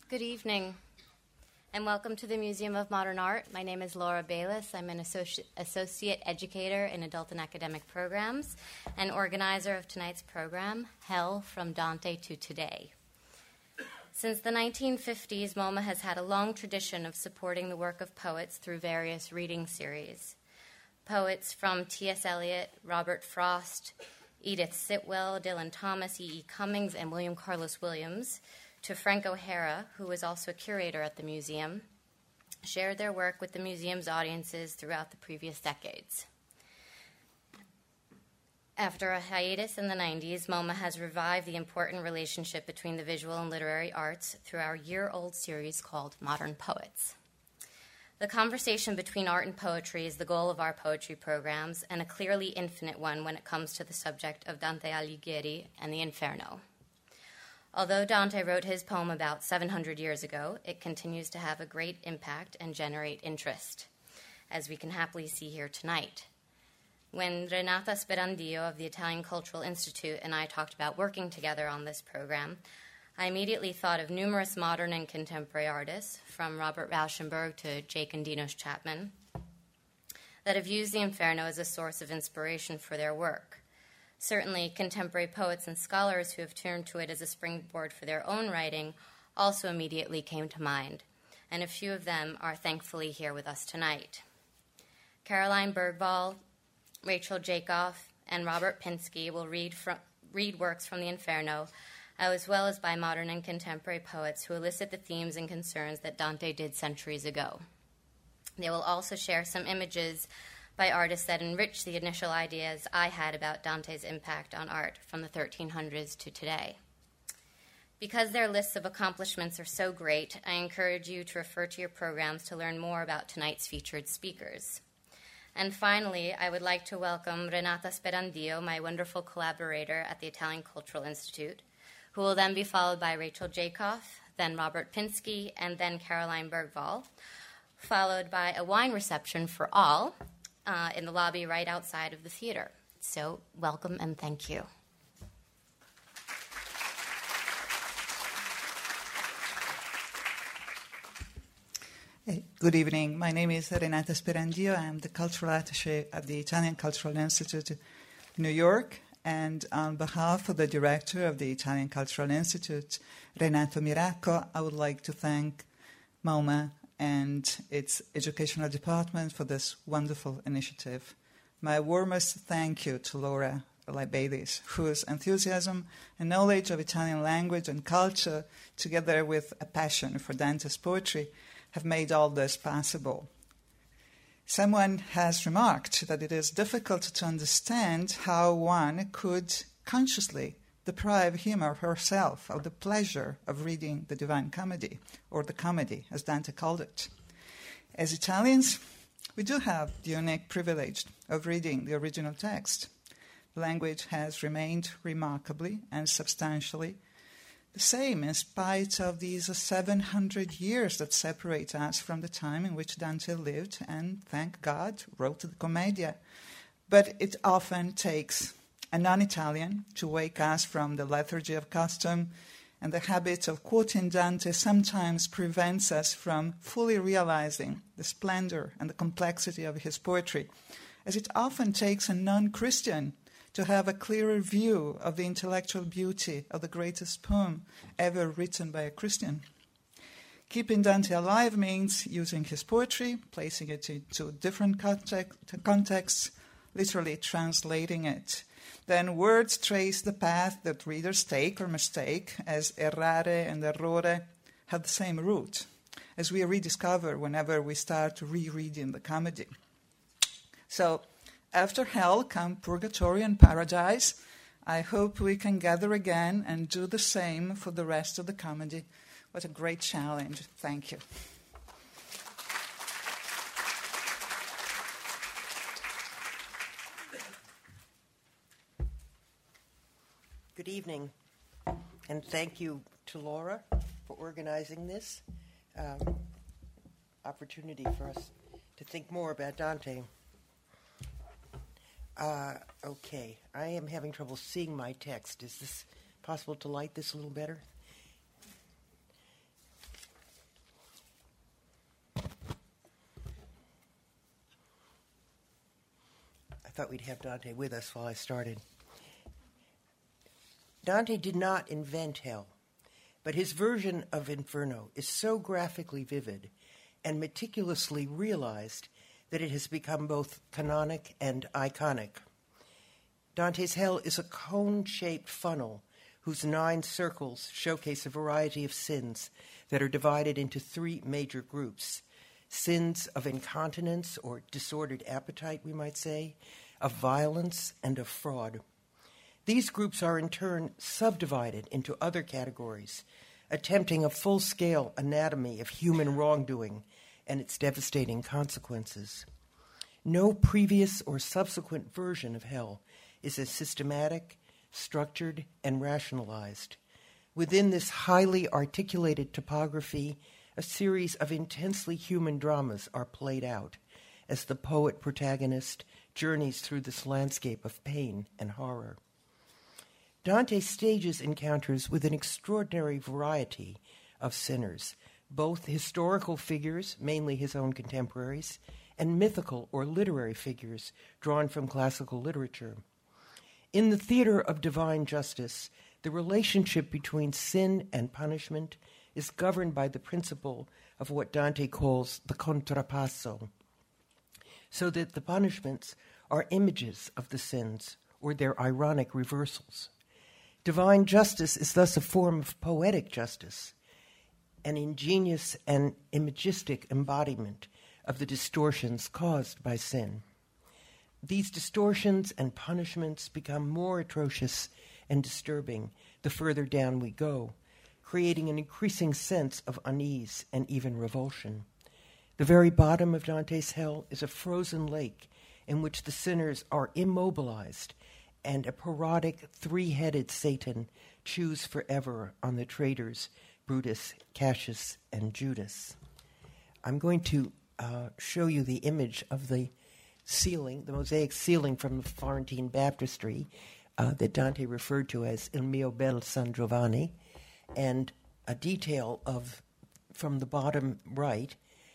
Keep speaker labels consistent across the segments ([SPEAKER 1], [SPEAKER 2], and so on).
[SPEAKER 1] Good evening, and welcome to the Museum of Modern Art. My name is Laura Bayless. I'm an associate educator in adult and academic programs and organizer of tonight's program, Hell, From Dante to Today. Since the 1950s, MoMA has had a long tradition of supporting the work of poets through various reading series. Poets from T.S. Eliot, Robert Frost, Edith Sitwell, Dylan Thomas, E.E. Cummings, and William Carlos Williams, to Frank O'Hara, who was also a curator at the museum, shared their work with the museum's audiences throughout the previous decades. After a hiatus in the 90s, MoMA has revived the important relationship between the visual and literary arts through our year-old series called Modern Poets. The conversation between art and poetry is the goal of our poetry programs, and a clearly infinite one when it comes to the subject of Dante Alighieri and the Inferno. Although Dante wrote his poem about 700 years ago, it continues to have a great impact and generate interest, as we can happily see here tonight. When Renata Sperandio of the Italian Cultural Institute and I talked about working together on this program, I immediately thought of numerous modern and contemporary artists, from Robert Rauschenberg to Jake and Dinos Chapman, that have used the Inferno as a source of inspiration for their work. Certainly, contemporary poets and scholars who have turned to it as a springboard for their own writing also immediately came to mind, and a few of them are thankfully here with us tonight. Caroline Bergvall, Rachel Jacoff, and Robert Pinsky will read works from the Inferno, as well as by modern and contemporary poets who elicit the themes and concerns that Dante did centuries ago. They will also share some images by artists that enrich the initial ideas I had about Dante's impact on art from the 1300s to today. Because their lists of accomplishments are so great, I encourage you to refer to your programs to learn more about tonight's featured speakers. And finally, I would like to welcome Renata Sperandio, my wonderful collaborator at the Italian Cultural Institute, who will then be followed by Rachel Jacoff, then Robert Pinsky, and then Caroline Bergvall, followed by a wine reception for all in the lobby right outside of the theater. So welcome and thank you.
[SPEAKER 2] Good evening. My name is Renata Sperandio. I'm the cultural attaché at the Italian Cultural Institute in New York. And on behalf of the director of the Italian Cultural Institute, Renato Miracco, I would like to thank MoMA and its educational department for this wonderful initiative. My warmest thank you to Laura Bayless, whose enthusiasm and knowledge of Italian language and culture, together with a passion for Dante's poetry, have made all this possible. Someone has remarked that it is difficult to understand how one could consciously deprive him or herself of the pleasure of reading the Divine Comedy, or the comedy, as Dante called it. As Italians, we do have the unique privilege of reading the original text. The language has remained remarkably and substantially the same in spite of these 700 years that separate us from the time in which Dante lived and, thank God, wrote the Commedia. But it often takes a non-Italian to wake us from the lethargy of custom, and the habit of quoting Dante sometimes prevents us from fully realizing the splendor and the complexity of his poetry, as it often takes a non-Christian to have a clearer view of the intellectual beauty of the greatest poem ever written by a Christian. Keeping Dante alive means using his poetry, placing it into different contexts, literally translating it. Then words trace the path that readers take or mistake, as errare and errore have the same root, as we rediscover whenever we start rereading the comedy. So, after hell come purgatory and paradise. I hope we can gather again and do the same for the rest of the comedy. What a great challenge. Thank you.
[SPEAKER 3] Good evening, and thank you to Laura for organizing this opportunity for us to think more about Dante. Okay, I am having trouble seeing my text. Is this possible to light this a little better? thought we'd have Dante with us while I started. Dante did not invent hell, but his version of Inferno is so graphically vivid and meticulously realized that it has become both canonic and iconic. Dante's hell is a cone-shaped funnel whose 9 circles showcase a variety of sins that are divided into 3 major groups: sins of incontinence or disordered appetite, we might say, of violence, and of fraud. These groups are in turn subdivided into other categories, attempting a full-scale anatomy of human wrongdoing and its devastating consequences. No previous or subsequent version of hell is as systematic, structured, and rationalized. Within this highly articulated topography, a series of intensely human dramas are played out as the poet protagonist journeys through this landscape of pain and horror. Dante stages encounters with an extraordinary variety of sinners, both historical figures, mainly his own contemporaries, and mythical or literary figures drawn from classical literature. In the theater of divine justice, the relationship between sin and punishment is governed by the principle of what Dante calls the contrapasso, so that the punishments are images of the sins or their ironic reversals. Divine justice is thus a form of poetic justice, an ingenious and imagistic embodiment of the distortions caused by sin. These distortions and punishments become more atrocious and disturbing the further down we go, creating an increasing sense of unease and even revulsion. The very bottom of Dante's hell is a frozen lake in which the sinners are immobilized and a parodic 3-headed Satan chews forever on the traitors Brutus, Cassius, and Judas. I'm going to show you the image of the ceiling, the mosaic ceiling from the Florentine baptistry that Dante referred to as Il mio bel San Giovanni, and a detail of, from the bottom right,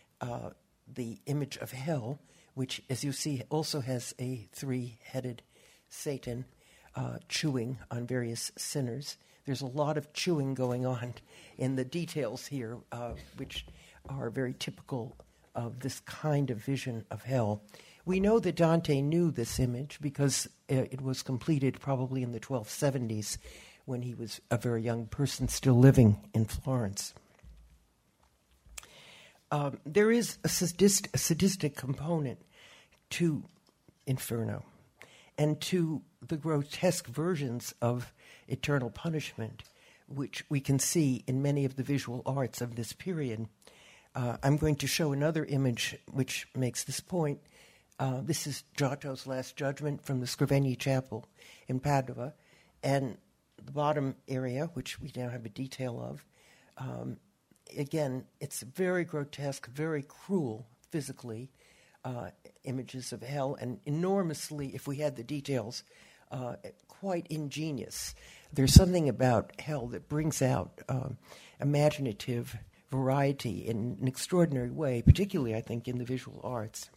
[SPEAKER 3] the image of hell, which, as you see, also has a 3-headed Satan chewing on various sinners. There's a lot of chewing going on in the details here, which are very typical of this kind of vision of hell. We know that Dante knew this image because it was completed probably in the 1270s when he was a very young person still living in Florence. There is a sadistic component to Inferno and to the grotesque versions of eternal punishment, which we can see in many of the visual arts of this period. I'm going to show another image which makes this point. This is Giotto's Last Judgment from the Scrovegni Chapel in Padua, and the bottom area, which we now have a detail of, again, it's very grotesque, very cruel physically, images of hell, and enormously, if we had the details, quite ingenious. There's something about hell that brings out imaginative variety in an extraordinary way, particularly, I think, in the visual arts.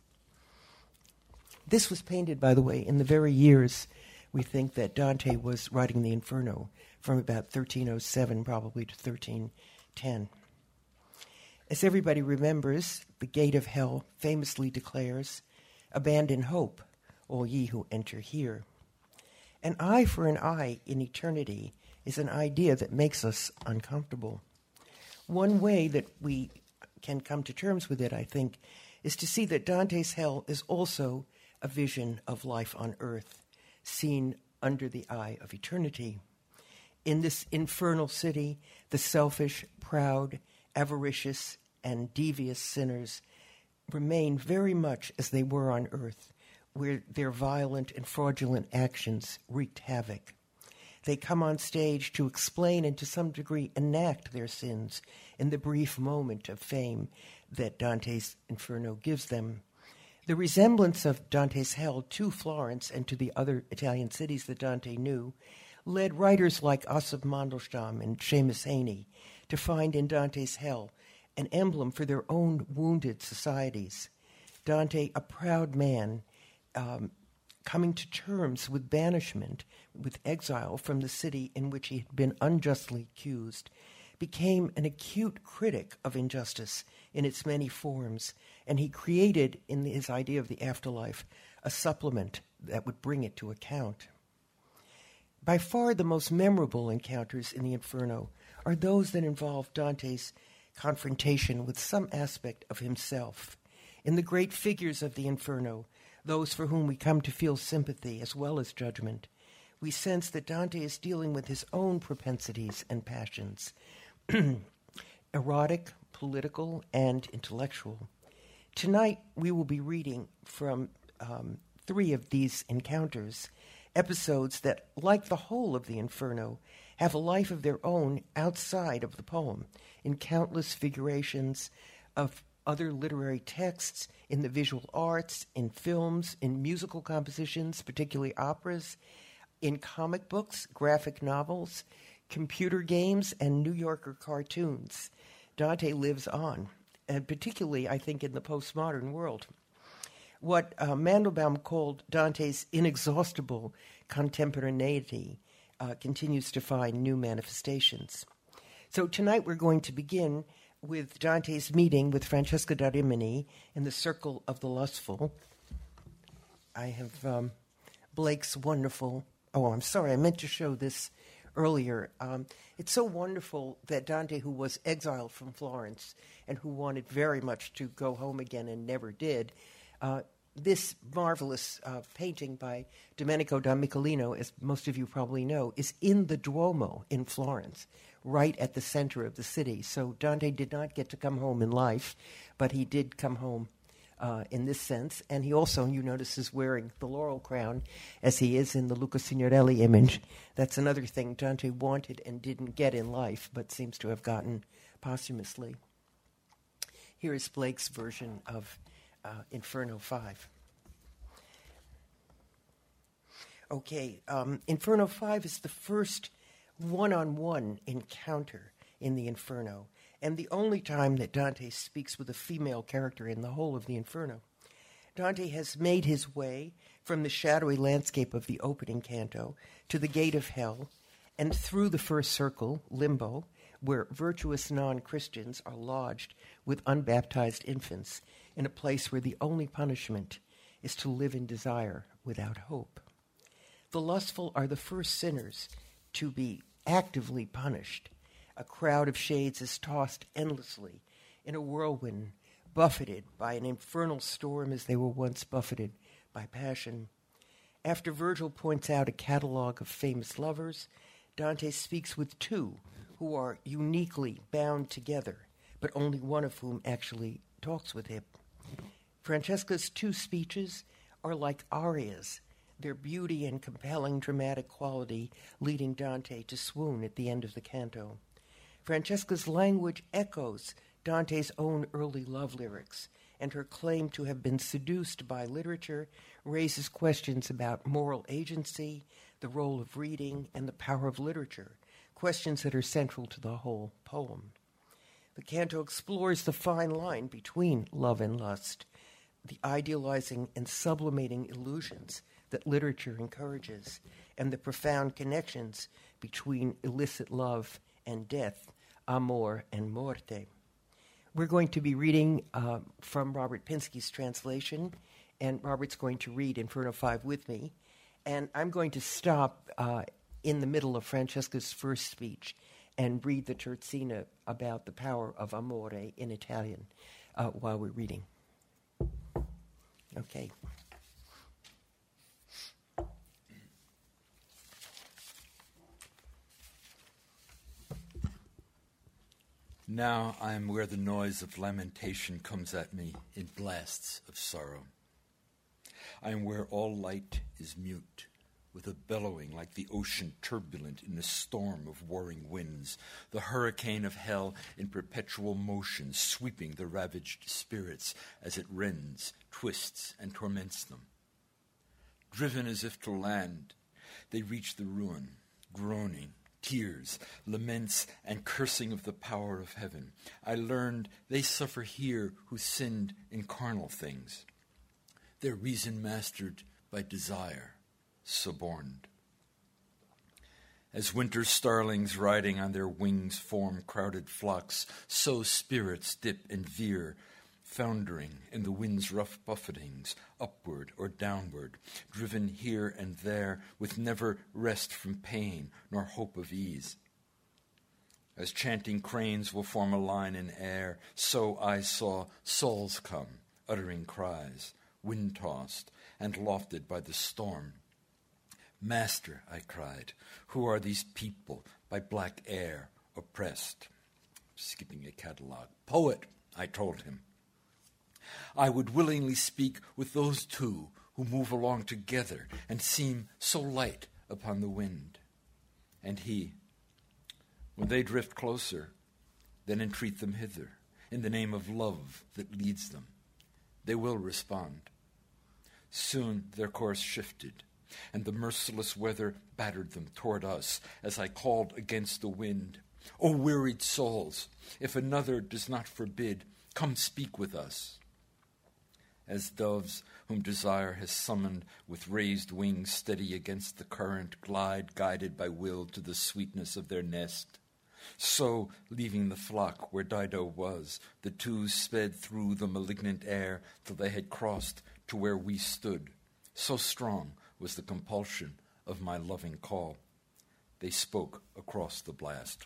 [SPEAKER 3] This was painted, by the way, in the very years we think that Dante was writing the Inferno, from about 1307 probably to 1310. As everybody remembers, the gate of hell famously declares, "Abandon hope, all ye who enter here." An eye for an eye in eternity is an idea that makes us uncomfortable. One way that we can come to terms with it, I think, is to see that Dante's hell is also a vision of life on earth, seen under the eye of eternity. In this infernal city, the selfish, proud, avaricious, and devious sinners remain very much as they were on earth, where their violent and fraudulent actions wreaked havoc. They come on stage to explain and to some degree enact their sins in the brief moment of fame that Dante's Inferno gives them. The resemblance of Dante's hell to Florence and to the other Italian cities that Dante knew led writers like Osip Mandelstam and Seamus Heaney to find in Dante's hell an emblem for their own wounded societies. Dante, a proud man, coming to terms with banishment, with exile from the city in which he had been unjustly accused, became an acute critic of injustice in its many forms, and he created, in his idea of the afterlife, a supplement that would bring it to account. By far the most memorable encounters in the Inferno are those that involve Dante's confrontation with some aspect of himself. In the great figures of the Inferno, those for whom we come to feel sympathy as well as judgment, we sense that Dante is dealing with his own propensities and passions, erotic, political, and intellectual. Tonight, we will be reading from 3 of these encounters, episodes that, like the whole of the Inferno, have a life of their own outside of the poem, in countless figurations of other literary texts, in the visual arts, in films, in musical compositions, particularly operas, in comic books, graphic novels, computer games, and New Yorker cartoons. Dante lives on, and particularly, I think, in the postmodern world. What Mandelbaum called Dante's inexhaustible contemporaneity continues to find new manifestations. So tonight we're going to begin with Dante's meeting with Francesca da Rimini in the Circle of the Lustful. I have Blake's wonderful... Oh, I'm sorry, I meant to show this earlier. It's so wonderful that Dante, who was exiled from Florence and who wanted very much to go home again and never did, this marvelous painting by Domenico da Michelino, as most of you probably know, is in the Duomo in Florence, right at the center of the city. So Dante did not get to come home in life, but he did come home in this sense. And he also, you notice, is wearing the laurel crown, as he is in the Luca Signorelli image. That's another thing Dante wanted and didn't get in life, but seems to have gotten posthumously. Here is Blake's version of Inferno 5. Okay, Inferno 5 is the first one-on-one encounter in the Inferno, and the only time that Dante speaks with a female character in the whole of the Inferno. Dante has made his way from the shadowy landscape of the opening canto to the gate of hell, and through the first circle, limbo, where virtuous non-Christians are lodged with unbaptized infants in a place where the only punishment is to live in desire without hope. The lustful are the first sinners to be actively punished. A crowd of shades is tossed endlessly in a whirlwind, buffeted by an infernal storm as they were once buffeted by passion. After Virgil points out a catalog of famous lovers, Dante speaks with 2 who are uniquely bound together, but only one of whom actually talks with him. Francesca's 2 speeches are like arias, their beauty and compelling dramatic quality leading Dante to swoon at the end of the canto. Francesca's language echoes Dante's own early love lyrics, and her claim to have been seduced by literature raises questions about moral agency, the role of reading, and the power of literature, questions that are central to the whole poem. The canto explores the fine line between love and lust, the idealizing and sublimating illusions that literature encourages, and the profound connections between illicit love and death, amor and morte. We're going to be reading from Robert Pinsky's translation, and Robert's going to read Inferno 5 with me, and I'm going to stop in the middle of Francesca's first speech and read the terzina about the power of amore in Italian while we're reading. Okay.
[SPEAKER 4] Now I am where the noise of lamentation comes at me in blasts of sorrow. I am where all light is mute, with a bellowing like the ocean turbulent in a storm of warring winds, the hurricane of hell in perpetual motion, sweeping the ravaged spirits as it rends, twists, and torments them. Driven as if to land, they reach the ruin, groaning, tears, laments, and cursing of the power of heaven. I learned they suffer here who sinned in carnal things. Their reason mastered by desire suborned. As winter starlings riding on their wings form crowded flocks, so spirits dip and veer, foundering in the wind's rough buffetings, upward or downward, driven here and there with never rest from pain nor hope of ease. As chanting cranes will form a line in air, so I saw souls come, uttering cries, wind-tossed and lofted by the storm. Master, I cried, who are these people by black air oppressed? Skipping a catalog. Poet, I told him. I would willingly speak with those two who move along together and seem so light upon the wind. And he, when they drift closer, then entreat them hither, in the name of love that leads them. They will respond. Soon their course shifted, and the merciless weather battered them toward us as I called against the wind. O wearied souls, if another does not forbid, come speak with us. As doves whom desire has summoned with raised wings steady against the current glide guided by will to the sweetness of their nest, so, leaving the flock where Dido was, the two sped through the malignant air till they had crossed to where we stood. So strong was the compulsion of my loving call. They spoke across the blast.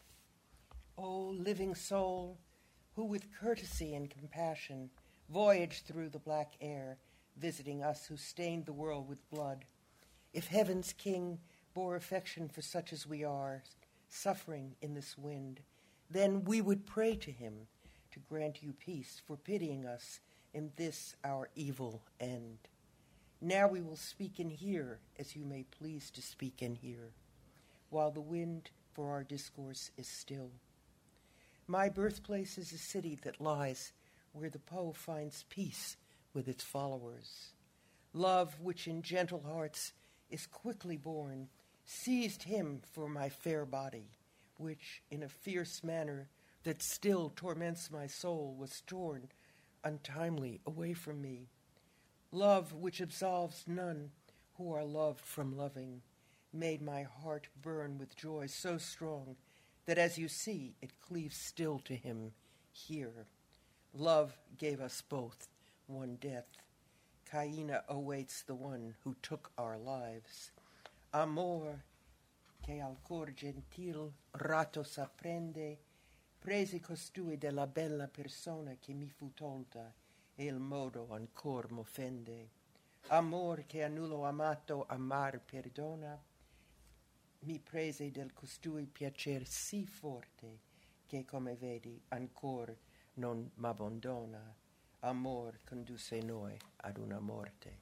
[SPEAKER 3] O living soul, who with courtesy and compassion voyaged through the black air, visiting us who stained the world with blood. If heaven's king bore affection for such as we are, suffering in this wind, then we would pray to him to grant you peace for pitying us in this our evil end. Now we will speak and hear as you may please to speak and hear, while the wind for our discourse is still. My birthplace is a city that lies where the Po finds peace with its followers. Love, which in gentle hearts is quickly born, seized him for my fair body, which in a fierce manner that still torments my soul was torn untimely away from me. Love, which absolves none who are loved from loving, made my heart burn with joy so strong that as you see it cleaves still to him here. Love gave us both one death. Caina awaits the one who took our lives. Amor, che al cor gentil rato s'apprende, presi costui della bella persona che mi fu tolta, e il modo ancor m'offende. Amor che a nullo amato amar perdona, mi prese del costui piacer sì forte, che come vedi ancor non m'abbandona. Amor conduce noi ad una morte.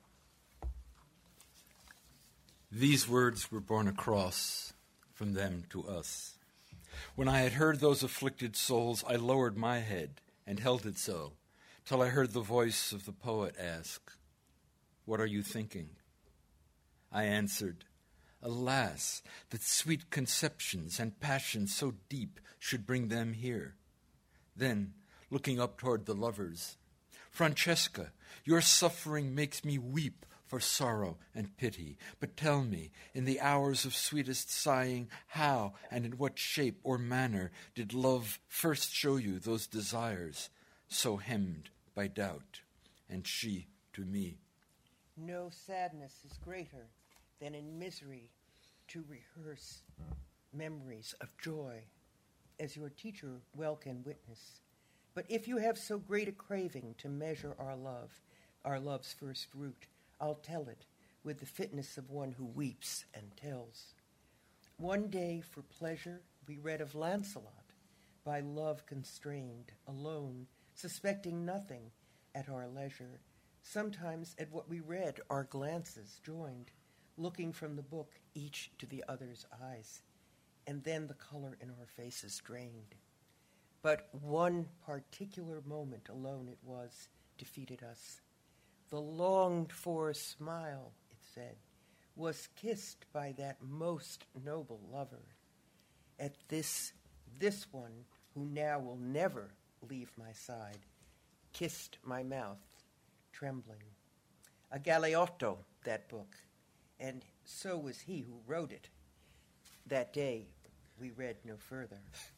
[SPEAKER 4] These words were borne across from them to us. When I had heard those afflicted souls, I lowered my head and held it so, till I heard the voice of the poet ask, "What are you thinking?" I answered, "Alas, that sweet conceptions and passions so deep should bring them here." Then, looking up toward the lovers, "Francesca, your suffering makes me weep for sorrow and pity. But tell me, in the hours of sweetest sighing, how and in what shape or manner did love first show you those desires, so hemmed by doubt, and she to me?"
[SPEAKER 3] No sadness is greater than in misery to rehearse memories of joy, as your teacher well can witness. But if you have so great a craving to measure our love's first root, I'll tell it with the fitness of one who weeps and tells. One day for pleasure we read of Lancelot, by love constrained, alone, suspecting nothing at our leisure. Sometimes at what we read our glances joined, looking from the book each to the other's eyes, and then the color in our faces drained. But one particular moment alone it was defeated us. The longed-for smile, it said, was kissed by that most noble lover. At this one, who now will never leave my side, kissed my mouth, trembling. A Galeotto, that book, and so was he who wrote it. That day we read no further.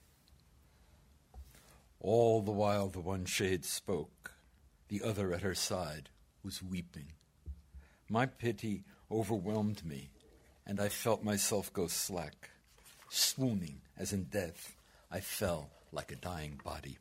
[SPEAKER 4] All the while the one shade spoke, the other at her side was weeping. My pity overwhelmed me, and I felt myself go slack. Swooning, as in death, I fell like a dying body.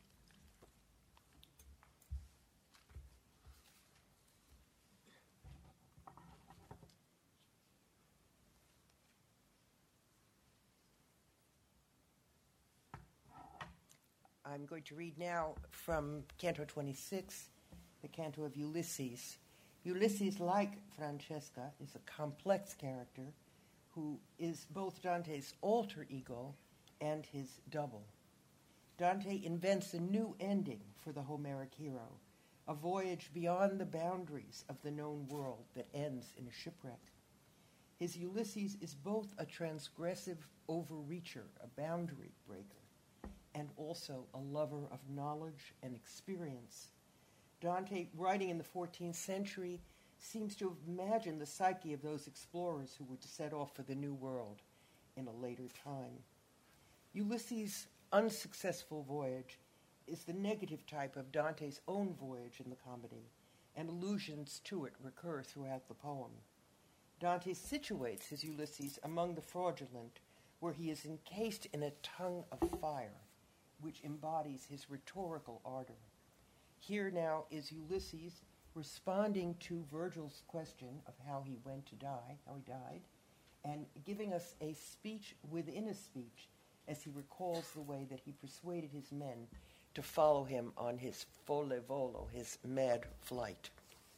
[SPEAKER 3] I'm going to read now from Canto 26, the Canto of Ulysses. Ulysses, like Francesca, is a complex character who is both Dante's alter ego and his double. Dante invents a new ending for the Homeric hero, a voyage beyond the boundaries of the known world that ends in a shipwreck. His Ulysses is both a transgressive overreacher, a boundary breaker, and also a lover of knowledge and experience. Dante, writing in the 14th century, seems to have imagined the psyche of those explorers who were to set off for the New World in a later time. Ulysses' unsuccessful voyage is the negative type of Dante's own voyage in the comedy, and allusions to it recur throughout the poem. Dante situates his Ulysses among the fraudulent, where he is encased in a tongue of fire, which embodies his rhetorical ardor. Here now is Ulysses responding to Virgil's question of how he went to die, how he died, and giving us a speech within a speech as he recalls the way that he persuaded his men to follow him on his folle volo, his mad flight.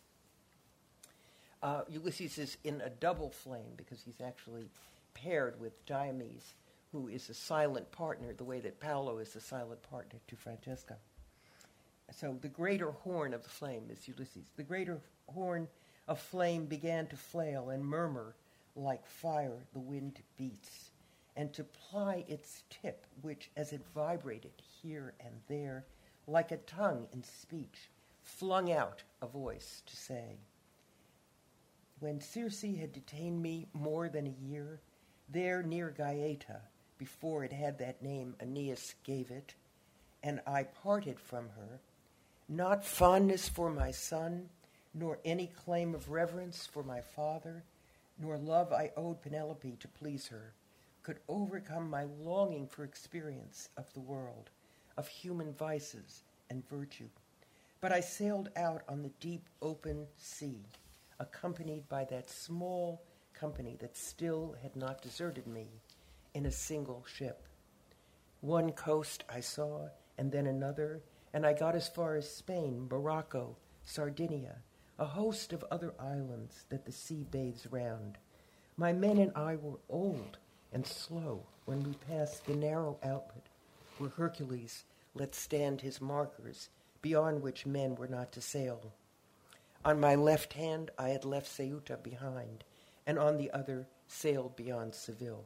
[SPEAKER 3] Ulysses is in a double flame because he's actually paired with Diomedes, who is a silent partner, the way that Paolo is a silent partner to Francesca. So the greater horn of the flame is Ulysses. The greater horn of flame began to flail and murmur like fire the wind beats, and to ply its tip, which, as it vibrated here and there, like a tongue in speech, flung out a voice to say, "When Circe had detained me more than a year, there near Gaeta, before it had that name Aeneas gave it, and I parted from her, not fondness for my son, nor any claim of reverence for my father, nor love I owed Penelope to please her, could overcome my longing for experience of the world, of human vices and virtue. But I sailed out on the deep open sea, accompanied by that small company that still had not deserted me, in a single ship. One coast I saw, and then another, and I got as far as Spain, Morocco, Sardinia, a host of other islands that the sea bathes round. My men and I were old and slow when we passed the narrow outlet where Hercules let stand his markers, beyond which men were not to sail. On my left hand I had left Ceuta behind, and on the other sailed beyond Seville.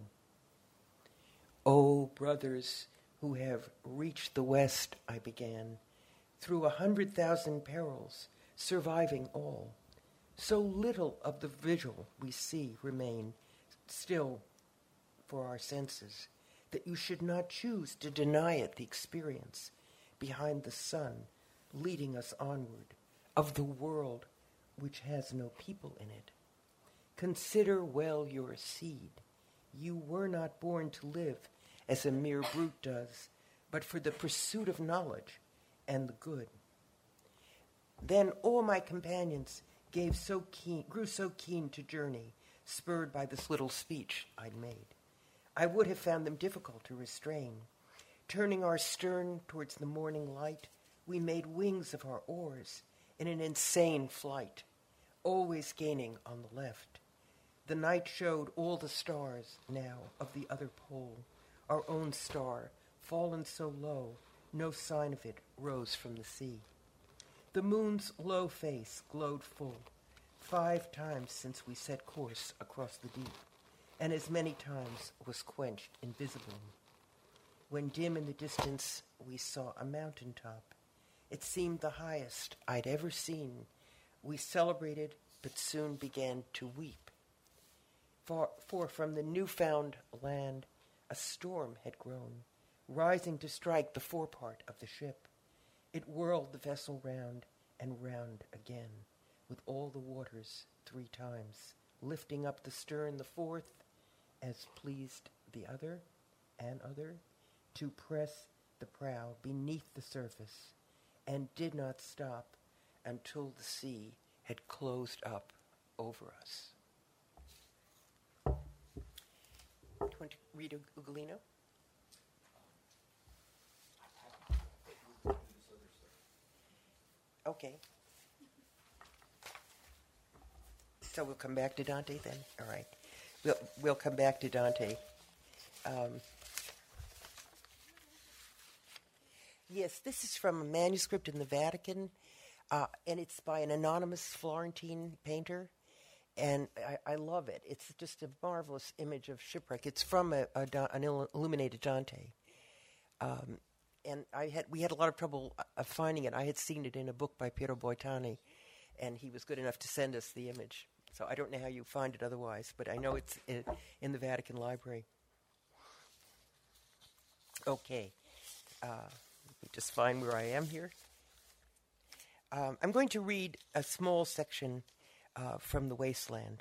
[SPEAKER 3] O brothers who have reached the West, I began, through 100,000 perils, surviving all. So little of the vigil we see remain still for our senses, that you should not choose to deny it the experience behind the sun, leading us onward, of the world which has no people in it. Consider well your seed. You were not born to live as a mere brute does, but for the pursuit of knowledge and the good. Then all my companions grew so keen to journey, spurred by this little speech I'd made. I would have found them difficult to restrain. Turning our stern towards the morning light, we made wings of our oars in an insane flight, always gaining on the left. The night showed all the stars now of the other pole. Our own star, fallen so low, no sign of it rose from the sea. The moon's low face glowed full, 5 times since we set course across the deep, and as many times was quenched invisible. When dim in the distance we saw a mountain top, it seemed the highest I'd ever seen. We celebrated but soon began to weep. For from the newfound land a storm had grown, rising to strike the forepart of the ship. It whirled the vessel round and round again, with all the waters 3 times, lifting up the stern the fourth, as pleased the other, to press the prow beneath the surface, and did not stop until the sea had closed up over us. Do you want to read Ugolino? Okay. So we'll come back to Dante then? All right. We'll come back to Dante. Yes, this is from a manuscript in the Vatican, and it's by an anonymous Florentine painter, and I love it. It's just a marvelous image of shipwreck. It's from an illuminated Dante, and we had a lot of trouble finding it. I had seen it in a book by Piero Boitani, and he was good enough to send us the image. So I don't know how you find it otherwise, but I know it's in the Vatican Library. Okay. Let me just find where I am here. I'm going to read a small section from The Wasteland.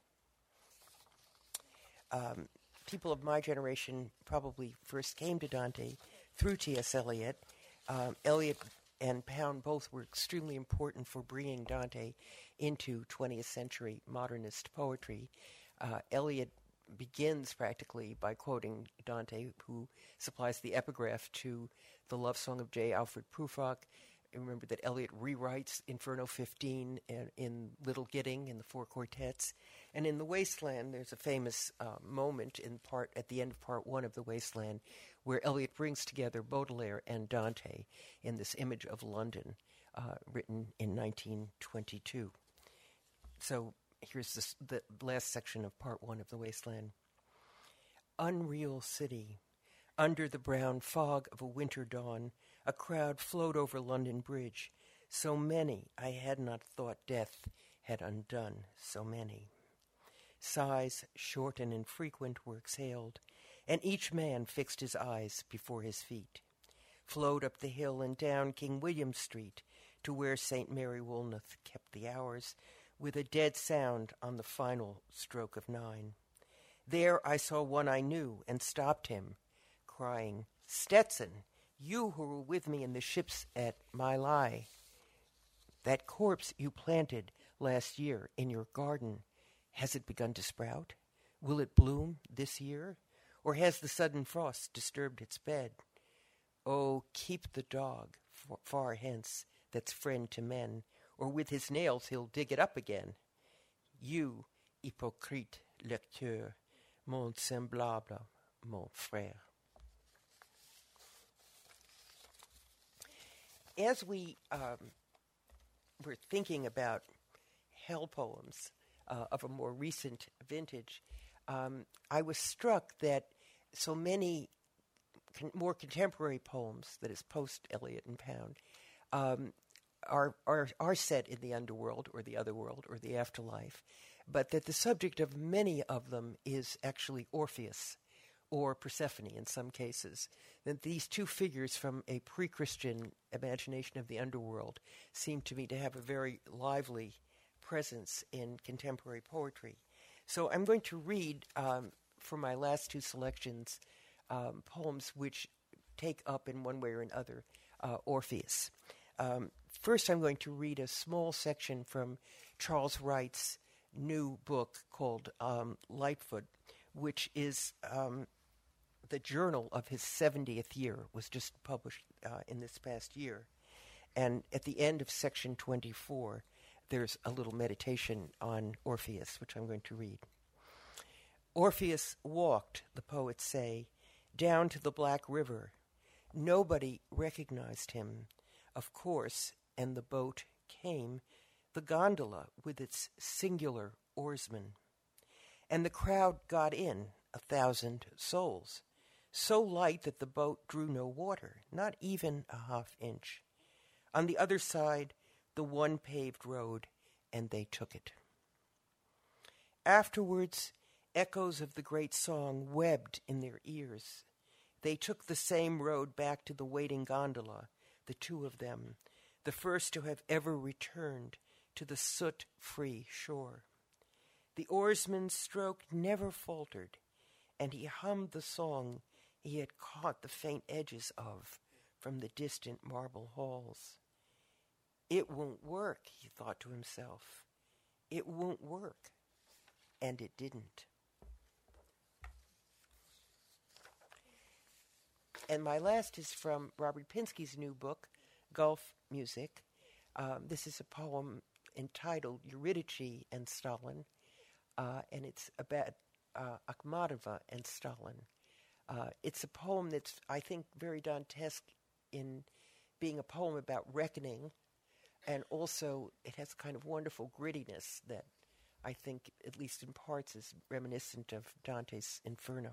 [SPEAKER 3] People of my generation probably first came to Dante through T.S. Eliot. Eliot and Pound both were extremely important for bringing Dante into 20th century modernist poetry. Eliot begins practically by quoting Dante, who supplies the epigraph to the love song of J. Alfred Prufrock. Remember that Eliot rewrites Inferno 15 in Little Gidding in the 4 quartets. And in The Wasteland, there's a famous moment at the end of part 1 of The Wasteland where Eliot brings together Baudelaire and Dante in this image of London, written in 1922. So here's the last section of part 1 of The Wasteland. Unreal city. Under the brown fog of a winter dawn, a crowd flowed over London Bridge. So many I had not thought death had undone so many. Sighs, short and infrequent, were exhaled, and each man fixed his eyes before his feet. Flowed up the hill and down King William Street to where St. Mary Woolnoth kept the hours, with a dead sound on the final stroke of 9. There I saw one I knew and stopped him, crying, "Stetson, you who were with me in the ships at My Lai, that corpse you planted last year in your garden, has it begun to sprout? Will it bloom this year? Or has the sudden frost disturbed its bed? Oh, keep the dog far hence that's friend to men, or with his nails he'll dig it up again. You, hypocrite lecteur, mon semblable, mon frère." As we were thinking about hell poems of a more recent vintage, I was struck that so many more contemporary poems, that is post-Eliot and Pound, are set in the underworld or the otherworld or the afterlife, but that the subject of many of them is actually Orpheus or Persephone in some cases. That these two figures from a pre-Christian imagination of the underworld seem to me to have a very lively presence in contemporary poetry. So I'm going to read, for my last 2 selections, poems which take up in one way or another Orpheus. First, I'm going to read a small section from Charles Wright's new book called Lightfoot, which is the journal of his 70th year, was just published in this past year. And at the end of section 24, there's a little meditation on Orpheus, which I'm going to read. Orpheus walked, the poets say, down to the Black River. Nobody recognized him, of course, and the boat came, the gondola with its singular oarsman. And the crowd got in, 1,000 souls, so light that the boat drew no water, not even a half inch. On the other side, the one paved road, and they took it. Afterwards, echoes of the great song webbed in their ears. They took the same road back to the waiting gondola, the two of them, the first to have ever returned to the soot-free shore. The oarsman's stroke never faltered, and he hummed the song he had caught the faint edges of from the distant marble halls. It won't work, he thought to himself. It won't work. And it didn't. And my last is from Robert Pinsky's new book, Gulf Music. This is a poem entitled Eurydice and Stalin, and it's about Akhmatova and Stalin. It's a poem that's, I think, very Dantesque in being a poem about reckoning, and also it has kind of wonderful grittiness that I think, at least in parts, is reminiscent of Dante's Inferno.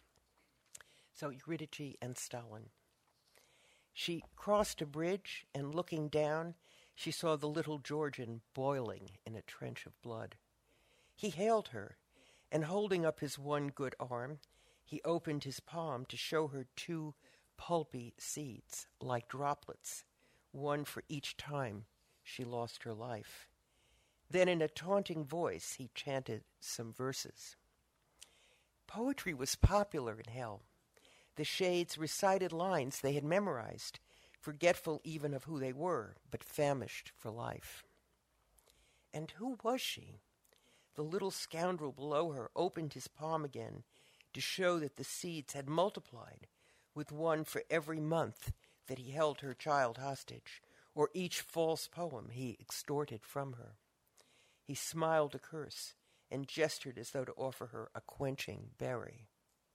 [SPEAKER 3] So, Eurydice and Stalin. She crossed a bridge, and looking down, she saw the little Georgian boiling in a trench of blood. He hailed her, and holding up his one good arm, he opened his palm to show her two pulpy seeds, like droplets, one for each time she lost her life. Then in a taunting voice he chanted some verses. Poetry was popular in hell. The shades recited lines they had memorized, forgetful even of who they were, but famished for life. And who was she? The little scoundrel below her opened his palm again to show that the seeds had multiplied, with one for every month that he held her child hostage, or each false poem he extorted from her. He smiled a curse and gestured as though to offer her a quenching berry.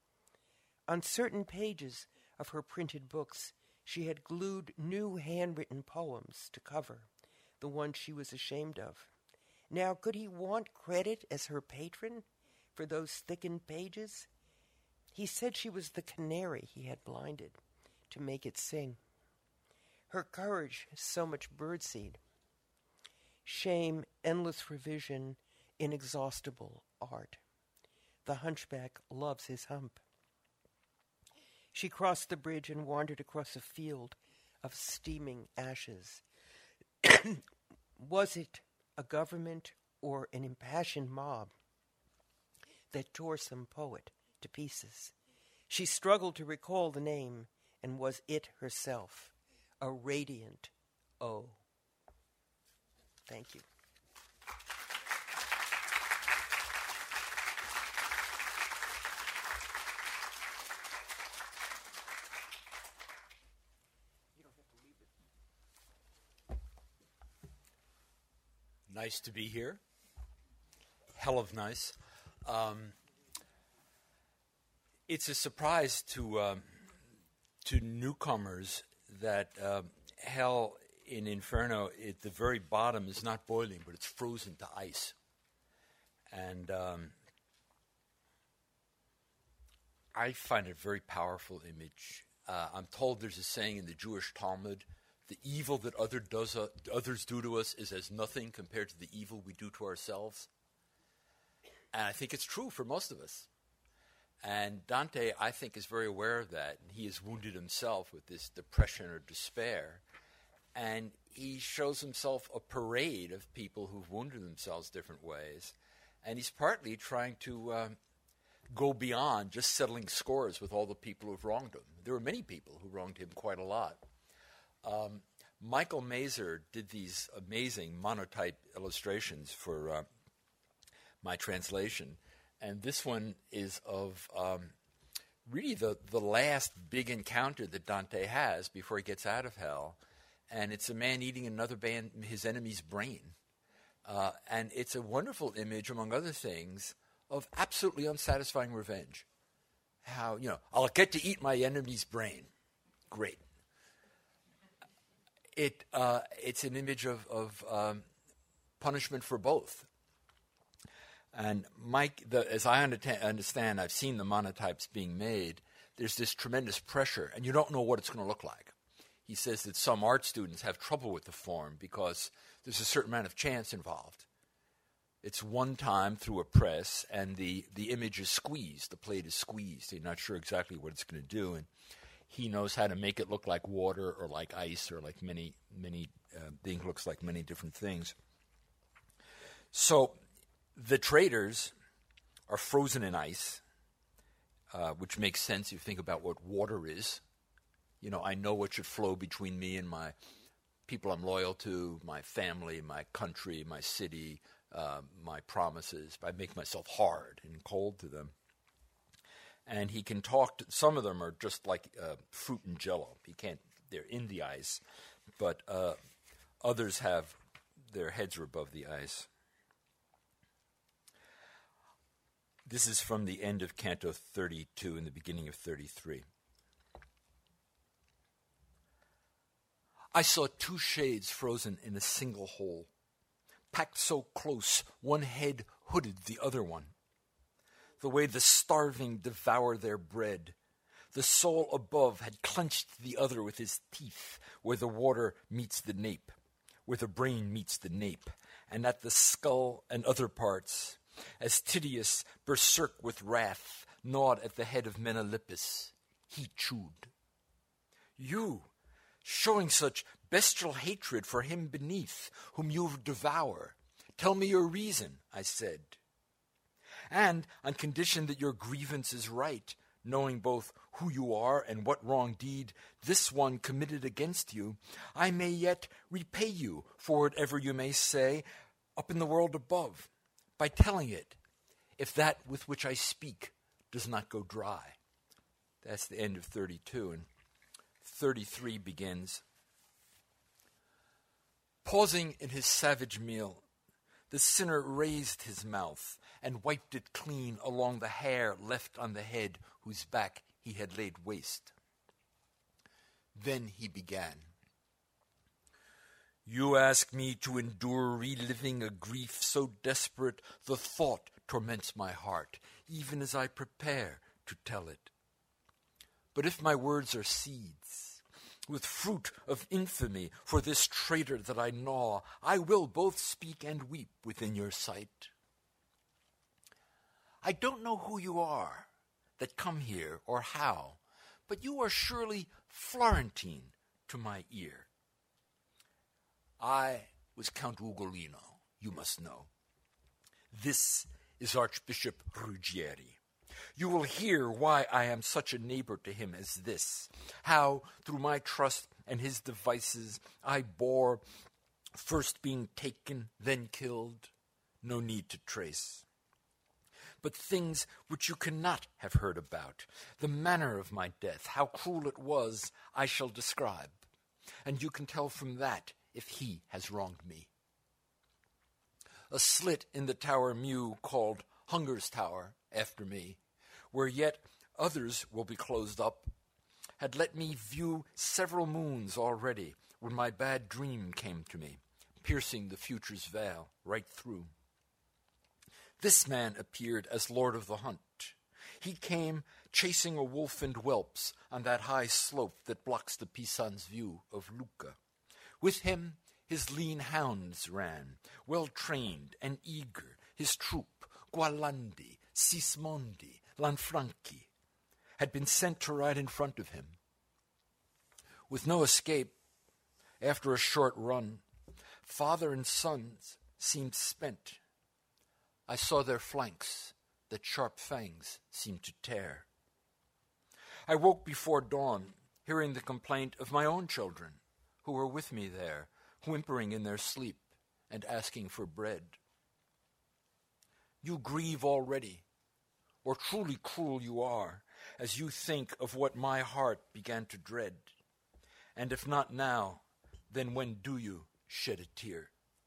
[SPEAKER 3] On certain pages of her printed books, she had glued new handwritten poems to cover, the ones she was ashamed of. Now, could he want credit as her patron for those thickened pages? He said she was the canary he had blinded to make it sing. Her courage, so much birdseed. Shame, endless revision, inexhaustible art. The hunchback loves his hump. She crossed the bridge and wandered across a field of steaming ashes. Was it a government or an impassioned mob that tore some poet to pieces? She struggled to recall the name, and was it herself, a radiant O. Thank you.
[SPEAKER 4] Nice to be here. Hell of nice. It's a surprise to newcomers that hell in Inferno at the very bottom is not boiling, but it's frozen to ice. And I find it a very powerful image. I'm told there's a saying in the Jewish Talmud, the evil that others do to us is as nothing compared to the evil we do to ourselves. And I think it's true for most of us. And Dante, I think, is very aware of that. He is wounded himself with this depression or despair. And he shows himself a parade of people who've wounded themselves different ways. And he's partly trying to go beyond just settling scores with all the people who've wronged him. There were many people who wronged him quite a lot. Michael Mazer did these amazing monotype illustrations for my translation. And this one is of really the last big encounter that Dante has before he gets out of hell. And it's a man eating another man, his enemy's brain. And it's a wonderful image, among other things, of absolutely unsatisfying revenge. How, I'll get to eat my enemy's brain. Great. It's an image of punishment for both. And Mike, as I understand, I've seen the monotypes being made, there's this tremendous pressure, and you don't know what it's going to look like. He says that some art students have trouble with the form because there's a certain amount of chance involved. It's one time through a press, and the image is squeezed. The plate is squeezed. You're not sure exactly what it's going to do, and he knows how to make it look like water or like ice or like many the ink looks like many different things. So the traders are frozen in ice, which makes sense if you think about what water is. You know, I know what should flow between me and my people I'm loyal to, my family, my country, my city, my promises. I make myself hard and cold to them. And he can talk to, some of them are just like fruit and jello. They're in the ice, but others have, their heads are above the ice. This is from the end of Canto 32 and the beginning of 33. I saw two shades frozen in a single hole, packed so close one head hooded the other one. The way the starving devour their bread, the soul above had clenched the other with his teeth, where the water meets the nape, where the brain meets the nape, and at the skull and other parts, as Tydeus, berserk with wrath, gnawed at the head of Menalippus, he chewed. You, showing such bestial hatred for him beneath, whom you devour, tell me your reason, I said. And on condition that your grievance is right, knowing both who you are and what wrong deed this one committed against you, I may yet repay you for whatever you may say up in the world above, by telling it, if that with which I speak does not go dry. That's the end of 32, and 33 begins. Pausing in his savage meal, the sinner raised his mouth and wiped it clean along the hair left on the head whose back he had laid waste. Then he began. You ask me to endure reliving a grief so desperate the thought torments my heart, even as I prepare to tell it. But if my words are seeds, with fruit of infamy for this traitor that I gnaw, I will both speak and weep within your sight. I don't know who you are that come here or how, but you are surely Florentine to my ear. I was Count Ugolino, you must know. This is Archbishop Ruggieri. You will hear why I am such a neighbor to him as this, how through my trust and his devices I bore, first being taken, then killed, no need to trace. But things which you cannot have heard about, the manner of my death, how cruel it was, I shall describe, and you can tell from that if he has wronged me. A slit in the Tower Mew called Hunger's Tower, after me, where yet others will be closed up, had let me view several moons already when my bad dream came to me, piercing the future's veil right through. This man appeared as Lord of the Hunt. He came chasing a wolf and whelps on that high slope that blocks the Pisan's view of Lucca. With him his lean hounds ran, well-trained and eager, his troop, Gualandi, Sismondi, Lanfranchi, had been sent to ride in front of him. With no escape, after a short run, father and sons seemed spent. I saw their flanks that sharp fangs seemed to tear. I woke before dawn, hearing the complaint of my own children, who were with me there, whimpering in their sleep and asking for bread. You grieve already, or truly cruel you are, as you think of what my heart began to dread. And if not now, then when do you shed a tear?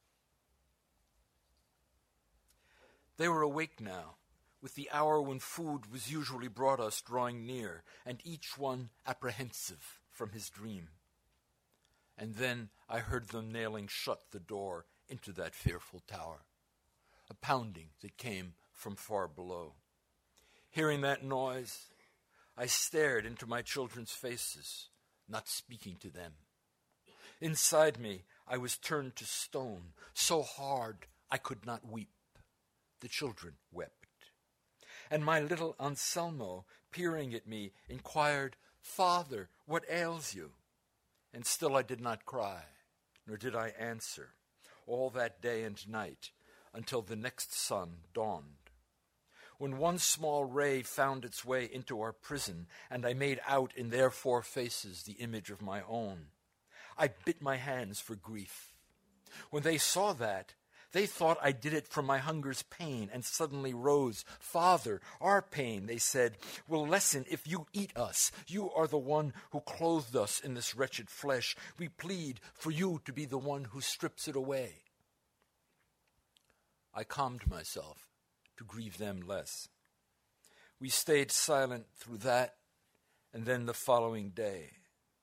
[SPEAKER 4] They were awake now, with the hour when food was usually brought us drawing near, and each one apprehensive from his dream. And then I heard them nailing shut the door into that fearful tower, a pounding that came from far below. Hearing that noise, I stared into my children's faces, not speaking to them. Inside me, I was turned to stone, so hard I could not weep. the children wept. And my little Anselmo, peering at me, inquired, "Father, what ails you?" And still I did not cry, nor did I answer, all that day and night, until the next sun dawned. When one small ray found its way into our prison, and I made out in their four faces the image of my own, I bit my hands for grief. When they saw that, they thought I did it from my hunger's pain, and suddenly rose. "Father, our pain," they said, "will lessen if you eat us. You are the one who clothed us in this wretched flesh. We plead for you to be the one who strips it away." I calmed myself to grieve them less. We stayed silent through that, and then the following day.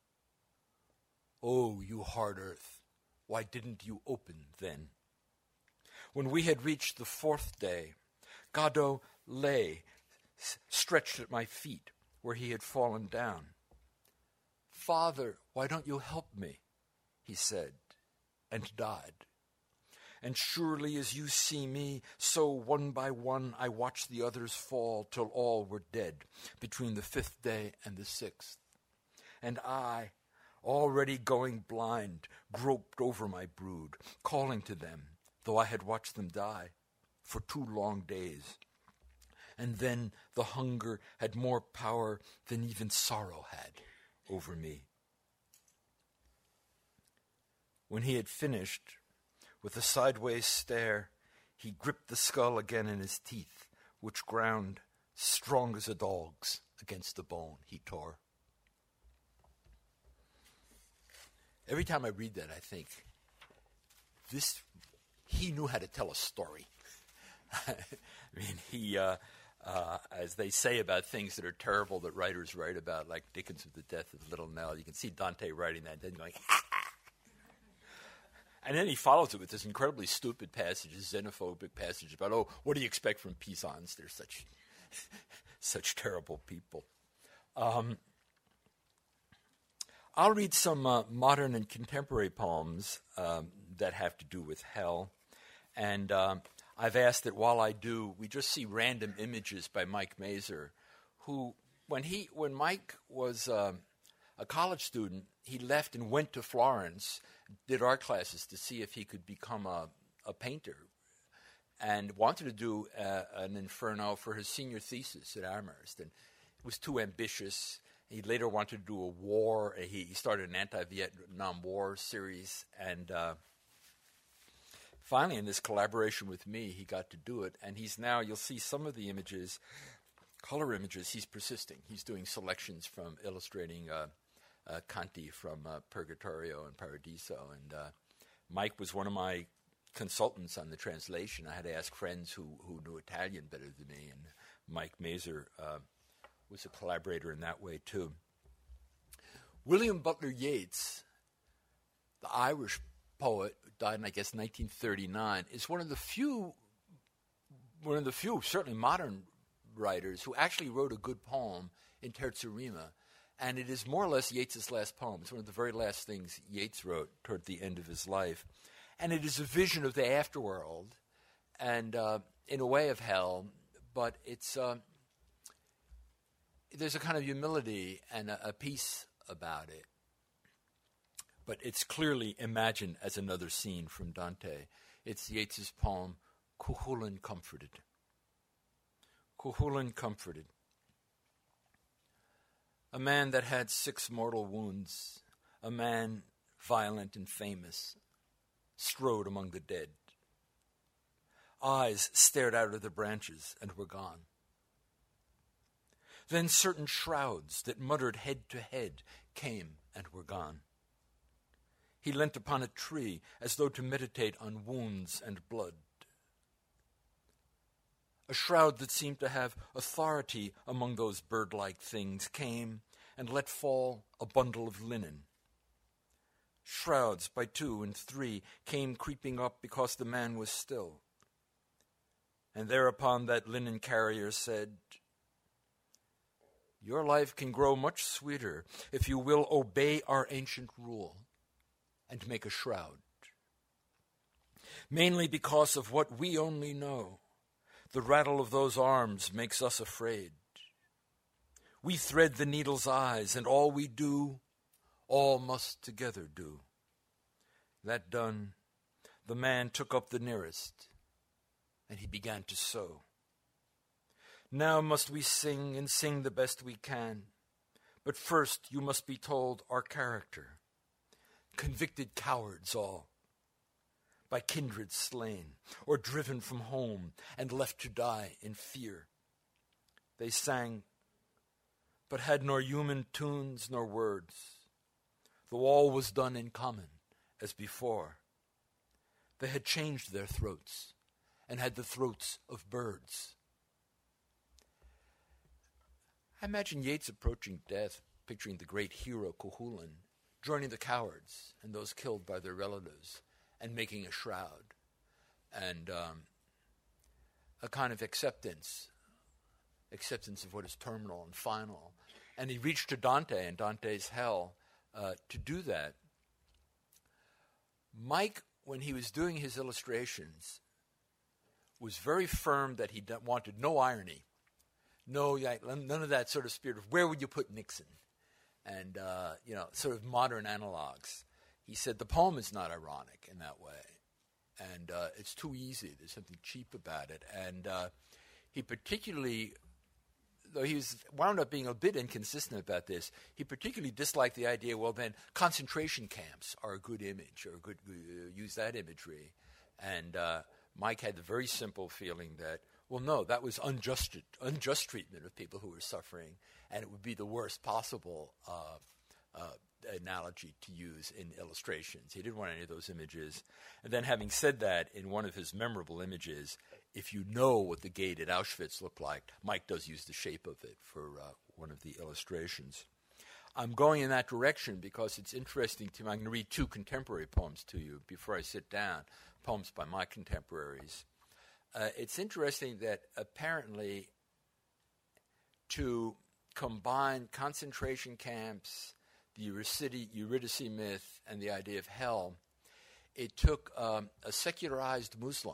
[SPEAKER 4] "Oh, you hard earth, why didn't you open then?" When we had reached the fourth day, Godot lay stretched at my feet where he had fallen down. "Father, why don't you help me?" he said, and died. And surely as you see me, so one by one I watched the others fall till all were dead between the fifth day and the sixth. And I, already going blind, groped over my brood, calling to them, though I had watched them die for 2 long days. And then the hunger had more power than even sorrow had over me. When he had finished, with a sideways stare, he gripped the skull again in his teeth, which ground, strong as a dog's, against the bone he tore. Every time I read that, I think, he knew how to tell a story. I mean, he, as they say about things that are terrible that writers write about, like Dickens with the death of Little Nell, you can see Dante writing that and then going, and then he follows it with this incredibly stupid passage, this xenophobic passage about, "Oh, what do you expect from Pisans? They're such terrible people." I'll read some modern and contemporary poems that have to do with hell. And I've asked that while I do, we just see random images by Mike Mazer, who, when Mike was a college student, he left and went to Florence, did art classes to see if he could become a painter, and wanted to do an Inferno for his senior thesis at Amherst. And it was too ambitious. He later wanted to do a war. He started an anti-Vietnam War series, and finally, in this collaboration with me, he got to do it. And he's now, you'll see some of the images, color images, he's persisting. He's doing selections from illustrating Canti from Purgatorio and Paradiso. And Mike was one of my consultants on the translation. I had to ask friends who knew Italian better than me, and Mike Mazer was a collaborator in that way too. William Butler Yeats, the Irish poet, who died in, I guess, 1939, is one of the few, certainly modern writers, who actually wrote a good poem in Terza Rima. And it is more or less Yeats's last poem. It's one of the very last things Yeats wrote toward the end of his life. And it is a vision of the afterworld and, in a way, of hell. But it's there's a kind of humility and a peace about it. But it's clearly imagined as another scene from Dante. It's Yeats's poem, Cuchulainn Comforted. Cuchulainn Comforted. A man that had 6 mortal wounds, a man violent and famous, strode among the dead. Eyes stared out of the branches and were gone. Then certain shrouds that muttered head to head came and were gone. He leant upon a tree as though to meditate on wounds and blood. A shroud that seemed to have authority among those bird-like things came and let fall a bundle of linen. Shrouds by 2 and 3 came creeping up because the man was still. And thereupon that linen carrier said, "Your life can grow much sweeter if you will obey our ancient rule and make a shroud. Mainly because of what we only know, The rattle of those arms makes us afraid. We thread the needle's eyes, and all we do, all must together do. That done, the man took up the nearest, and he began to sew. Now must we sing, and sing the best we can. But first you must be told our character. Convicted cowards all, by kindred slain, or driven from home and left to die in fear. They sang, but had nor human tunes nor words, though all was done in common as before. They had changed their throats and had the throats of birds. I imagine Yeats approaching death, picturing the great hero Cuchulainn, joining the cowards and those killed by their relatives and making a shroud and a kind of acceptance of what is terminal and final. And he reached to Dante and Dante's hell to do that. Mike, when he was doing his illustrations, was very firm that he wanted no irony, none of that sort of spirit of where would you put Nixon, and sort of modern analogs. He said the poem is not ironic in that way, and it's too easy. There's something cheap about it, and he particularly, though he was wound up being a bit inconsistent about this, he particularly disliked the idea, well, then concentration camps are a good image, or use that imagery. And Mike had the very simple feeling that, well, no, that was unjust treatment of people who were suffering, and it would be the worst possible analogy to use in illustrations. He didn't want any of those images. And then having said that, in one of his memorable images, if you know what the gate at Auschwitz looked like, Mike does use the shape of it for one of the illustrations. I'm going in that direction because it's interesting to me. I'm going to read two contemporary poems to you before I sit down, poems by my contemporaries. It's interesting that apparently to combine concentration camps, the Eurydice myth, and the idea of hell, it took a secularized Muslim,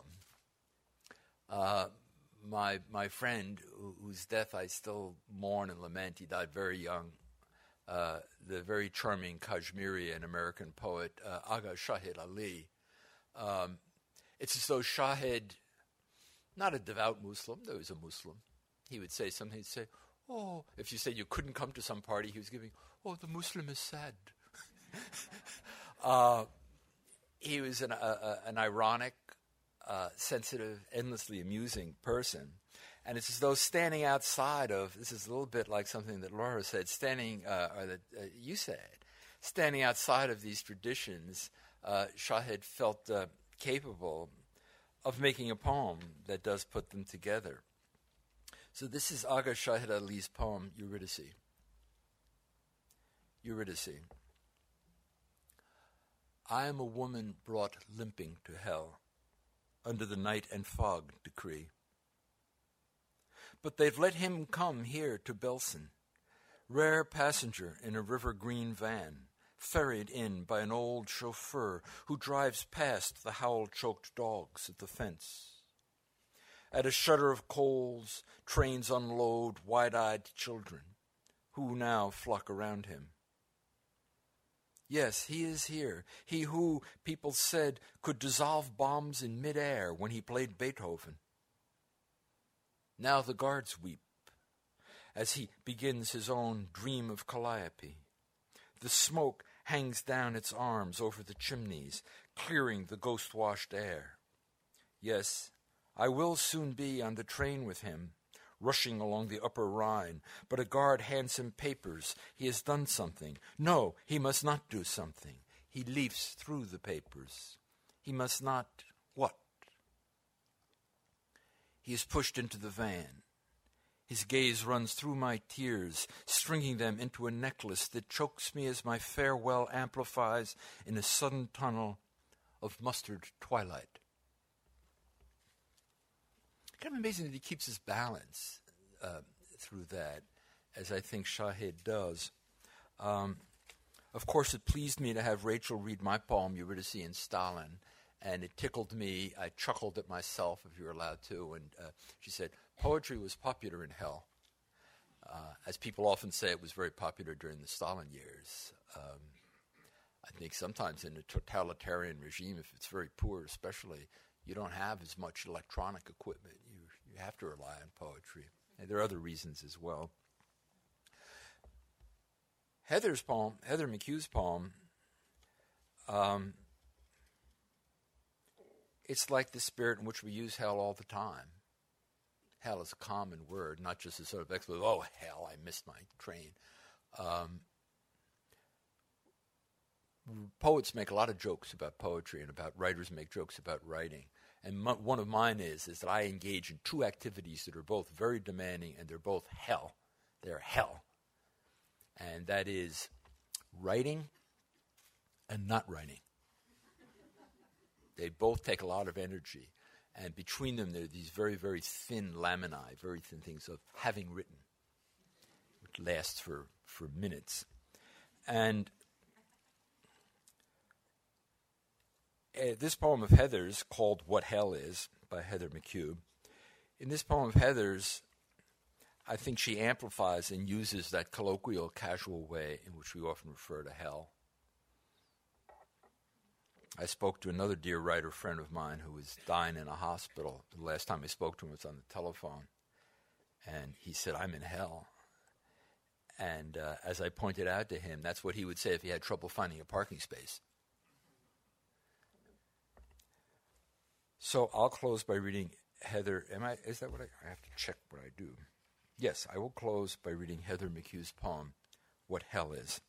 [SPEAKER 4] my friend, whose death I still mourn and lament. He died very young, the very charming Kashmiri and American poet, Agha Shahid Ali. It's as though Shahid, not a devout Muslim, though he was a Muslim, he would say something, he'd say, oh, if you said you couldn't come to some party, he was giving, oh, the Muslim is sad. He was an ironic, sensitive, endlessly amusing person. And it's as though standing outside of, this is a little bit like something that Laura said, you said, standing outside of these traditions, Shahid felt capable of making a poem that does put them together. So this is Agha Shahid Ali's poem, Eurydice. Eurydice. I am a woman brought limping to hell under the night and fog decree. But they've let him come here to Belsen, rare passenger in a river green van, ferried in by an old chauffeur who drives past the howl-choked dogs at the fence. At a shudder of coals, trains unload wide-eyed children, who now flock around him. Yes, he is here, he who, people said, could dissolve bombs in mid-air when he played Beethoven. Now the guards weep, as he begins his own dream of Calliope. The smoke hangs down its arms over the chimneys, clearing the ghost-washed air. Yes, I will soon be on the train with him, rushing along the upper Rhine, but a guard hands him papers. He has done something. No, he must not do something. He leafs through the papers. He must not what? He is pushed into the van. His gaze runs through my tears, stringing them into a necklace that chokes me as my farewell amplifies in a sudden tunnel of mustard twilight. Kind of amazing that he keeps his balance through that, as I think Shahid does. Of course, it pleased me to have Rachel read my poem, Eurydice and Stalin, and it tickled me. I chuckled at myself, if you're allowed to, and she said, poetry was popular in hell. As people often say, it was very popular during the Stalin years. I think sometimes in a totalitarian regime, if it's very poor especially, you don't have as much electronic equipment. You have to rely on poetry. And there are other reasons as well. Heather McHugh's poem, it's like the spirit in which we use hell all the time. Hell is a common word, not just a sort of expletive, oh, hell, I missed my train. Poets make a lot of jokes about poetry, and writers make jokes about writing. And one of mine is that I engage in two activities that are both very demanding, and they're both hell. They're hell. And that is writing and not writing. They both take a lot of energy. And between them, there are these very, very thin laminae, very thin things of having written, which lasts for minutes. And this poem of Heather's, called What Hell Is, by Heather McHugh, in this poem of Heather's, I think she amplifies and uses that colloquial, casual way in which we often refer to hell. I spoke to another dear writer friend of mine who was dying in a hospital. The last time I spoke to him was on the telephone. And he said, I'm in hell. And as I pointed out to him, that's what he would say if he had trouble finding a parking space. So I'll close by reading Heather. Is that what I have to check what I do? Yes, I will close by reading Heather McHugh's poem, What Hell Is.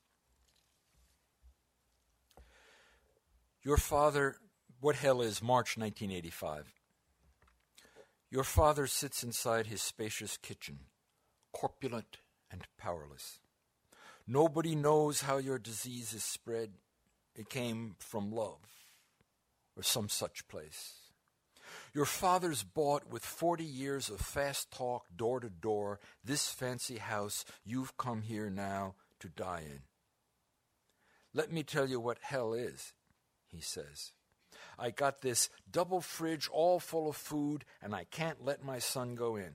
[SPEAKER 4] Your father, What Hell Is, March 1985. Your father sits inside his spacious kitchen, corpulent and powerless. Nobody knows how your disease is spread. It came from love or some such place. Your father's bought with 40 years of fast talk, door to door, this fancy house you've come here now to die in. Let me tell you what hell is, he says. I got this double fridge all full of food, and I can't let my son go in.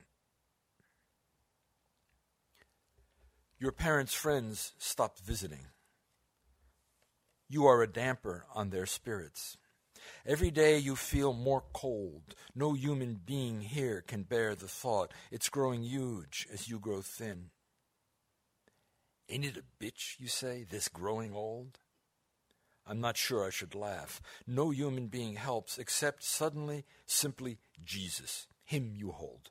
[SPEAKER 4] Your parents' friends stopped visiting. You are a damper on their spirits. Every day you feel more cold. No human being here can bear the thought. It's growing huge as you grow thin. Ain't it a bitch, you say, this growing old? I'm not sure I should laugh. No human being helps except suddenly, simply Jesus, him you hold.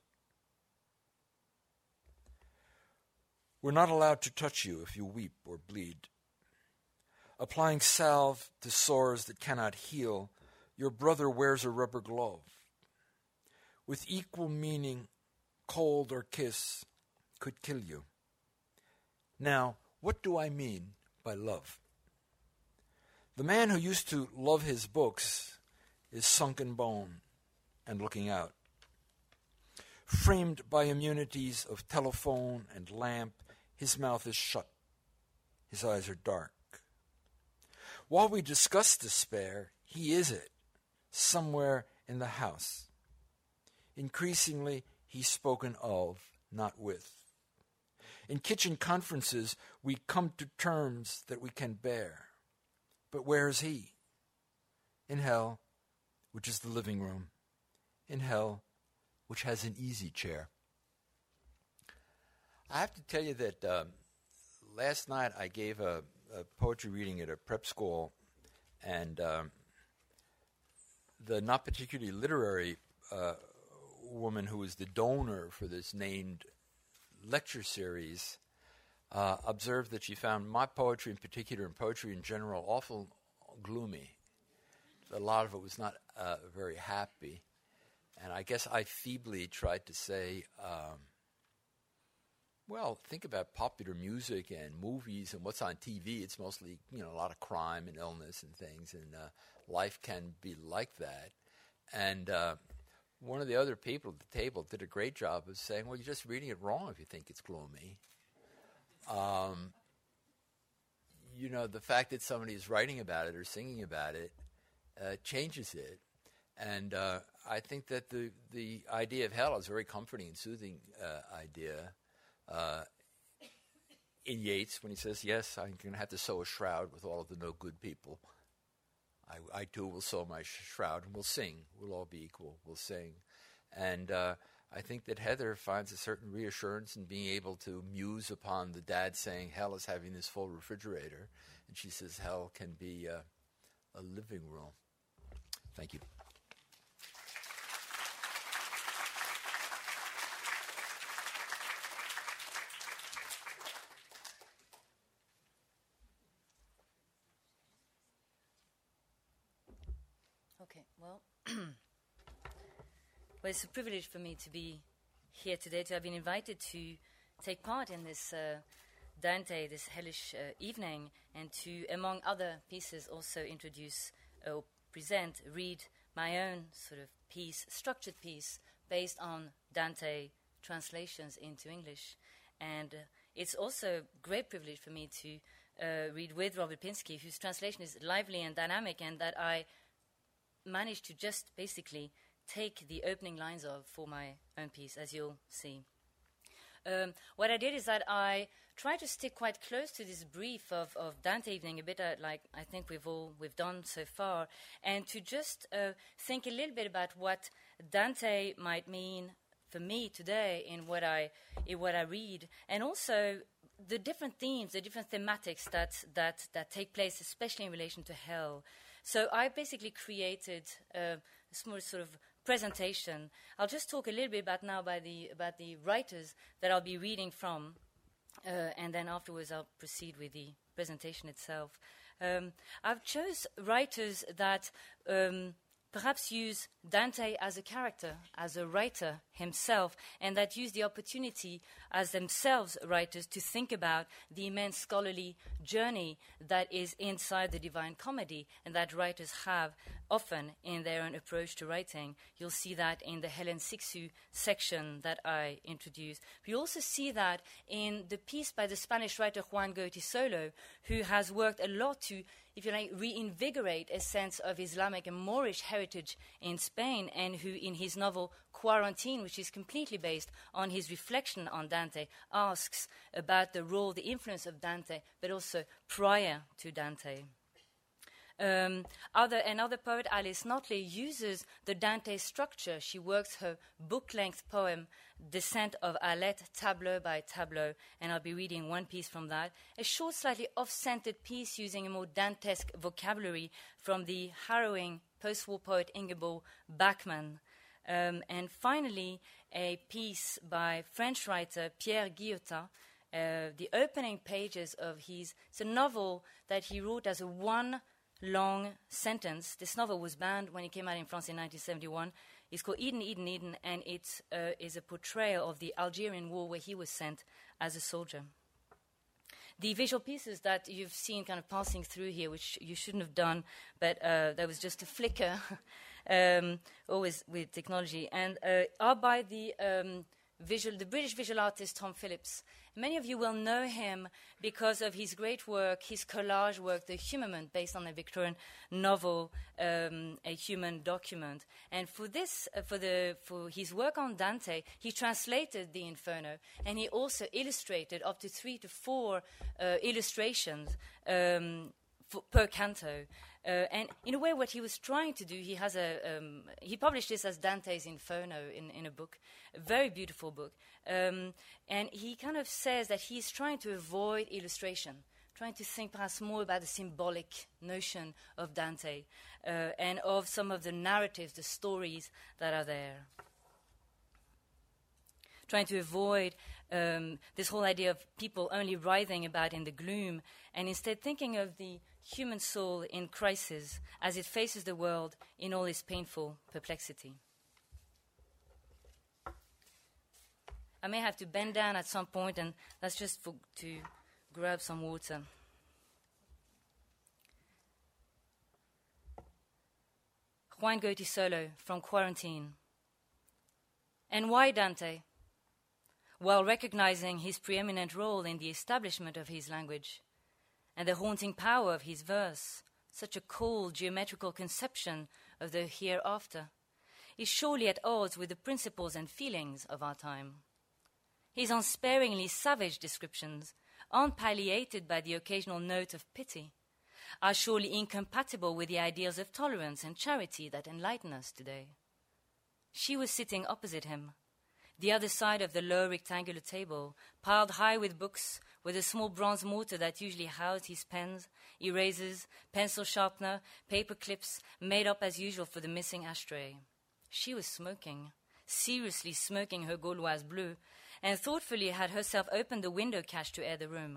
[SPEAKER 4] We're not allowed to touch you if you weep or bleed. Applying salve to sores that cannot heal, your brother wears a rubber glove. With equal meaning, cold or kiss could kill you. Now, what do I mean by love? The man who used to love his books is sunken bone and looking out. Framed by immunities of telephone and lamp, his mouth is shut. His eyes are dark. While we discuss despair, he is it, somewhere in the house. Increasingly, he's spoken of, not with. In kitchen conferences, we come to terms that we can bear. But where is he? In hell, which is the living room. In hell, which has an easy chair. I have to tell you that last night I gave a poetry reading at a prep school, and the not particularly literary woman who was the donor for this named lecture series observed that she found my poetry in particular and poetry in general awful gloomy. A lot of it was not very happy. And I guess I feebly tried to say, well, think about popular music and movies and what's on TV. It's mostly, a lot of crime and illness and things, and life can be like that. And one of the other people at the table did a great job of saying, well, you're just reading it wrong if you think it's gloomy. The fact that somebody is writing about it or singing about it changes it. And I think that the idea of hell is a very comforting and soothing idea. In Yeats, when he says, yes, I'm going to have to sew a shroud with all of the no good people, I too will sew my shroud and we'll sing. We'll all be equal. We'll sing. And I think that Heather finds a certain reassurance in being able to muse upon the dad saying hell is having this full refrigerator. And she says hell can be a living room. Thank you.
[SPEAKER 5] Okay, well, it's a privilege for me to be here today, to have been invited to take part in this Dante, this hellish evening, and to, among other pieces, also introduce or read my own sort of piece, structured piece, based on Dante translations into English. And it's also a great privilege for me to read with Robert Pinsky, whose translation is lively and dynamic, and that I managed to just basically take the opening lines of for my own piece, as you'll see. What I did is that I tried to stick quite close to this brief of Dante Evening, a bit like I think we've done so far, and to just think a little bit about what Dante might mean for me today in what I read, and also the different themes, the different thematics that take place, especially in relation to hell. So I basically created a small sort of presentation. I'll just talk a little bit about the writers that I'll be reading from, and then afterwards I'll proceed with the presentation itself. I've chose writers that perhaps use Dante as a character, as a writer himself, and that use the opportunity as themselves writers to think about the immense scholarly journey that is inside the Divine Comedy, and that writers have often in their own approach to writing. You'll see that in the Helen Sixu section that I introduced. We also see that in the piece by the Spanish writer Juan Goytisolo, who has worked a lot to, if you like, reinvigorate a sense of Islamic and Moorish heritage in Spain, and who in his novel Quarantine, which is completely based on his reflection on Dante, asks about the role, the influence of Dante, but also prior to Dante. Another poet, Alice Notley, uses the Dante structure. She works her book-length poem, Descent of Alette, tableau by tableau, and I'll be reading one piece from that. A short, slightly off-centered piece using a more Dantesque vocabulary from the harrowing post-war poet Ingeborg Bachmann. And finally, a piece by French writer Pierre Guillotin, the opening pages of it's a novel that he wrote as a one long sentence. This novel was banned when it came out in France in 1971. It's called Eden, Eden, Eden, and it is a portrayal of the Algerian War where he was sent as a soldier. The visual pieces that you've seen kind of passing through here, which you shouldn't have done, but there was just a flicker, always with technology, and are by the British visual artist Tom Phillips. Many of you will know him because of his great work, his collage work, The Humament, based on a Victorian novel, A Human Document. And for this, for his work on Dante, he translated the Inferno, and he also illustrated up to 3 to 4 illustrations per canto. And in a way, what he was trying to do, he published this as Dante's Inferno in a book, a very beautiful book. And he kind of says that he's trying to avoid illustration, trying to think perhaps more about the symbolic notion of Dante and of some of the narratives, the stories that are there. Trying to avoid this whole idea of people only writhing about in the gloom, and instead thinking of the human soul in crisis as it faces the world in all its painful perplexity. I may have to bend down at some point, and that's just to grab some water. Juan Goytisolo from Quarantine. And why Dante? While recognizing his preeminent role in the establishment of his language and the haunting power of his verse such a cold geometrical conception of the hereafter, is surely at odds with the principles and feelings of our time. His unsparingly savage descriptions, unpalliated by the occasional note of pity, are surely incompatible with the ideals of tolerance and charity that enlighten us today. She was sitting opposite him, the other side of the low rectangular table, piled high with books, with a small bronze mortar that usually housed his pens, erasers, pencil sharpener, paper clips, made up as usual for the missing ashtray. She was smoking, seriously smoking her Gauloise Bleue, and thoughtfully had herself opened the window catch to air the room.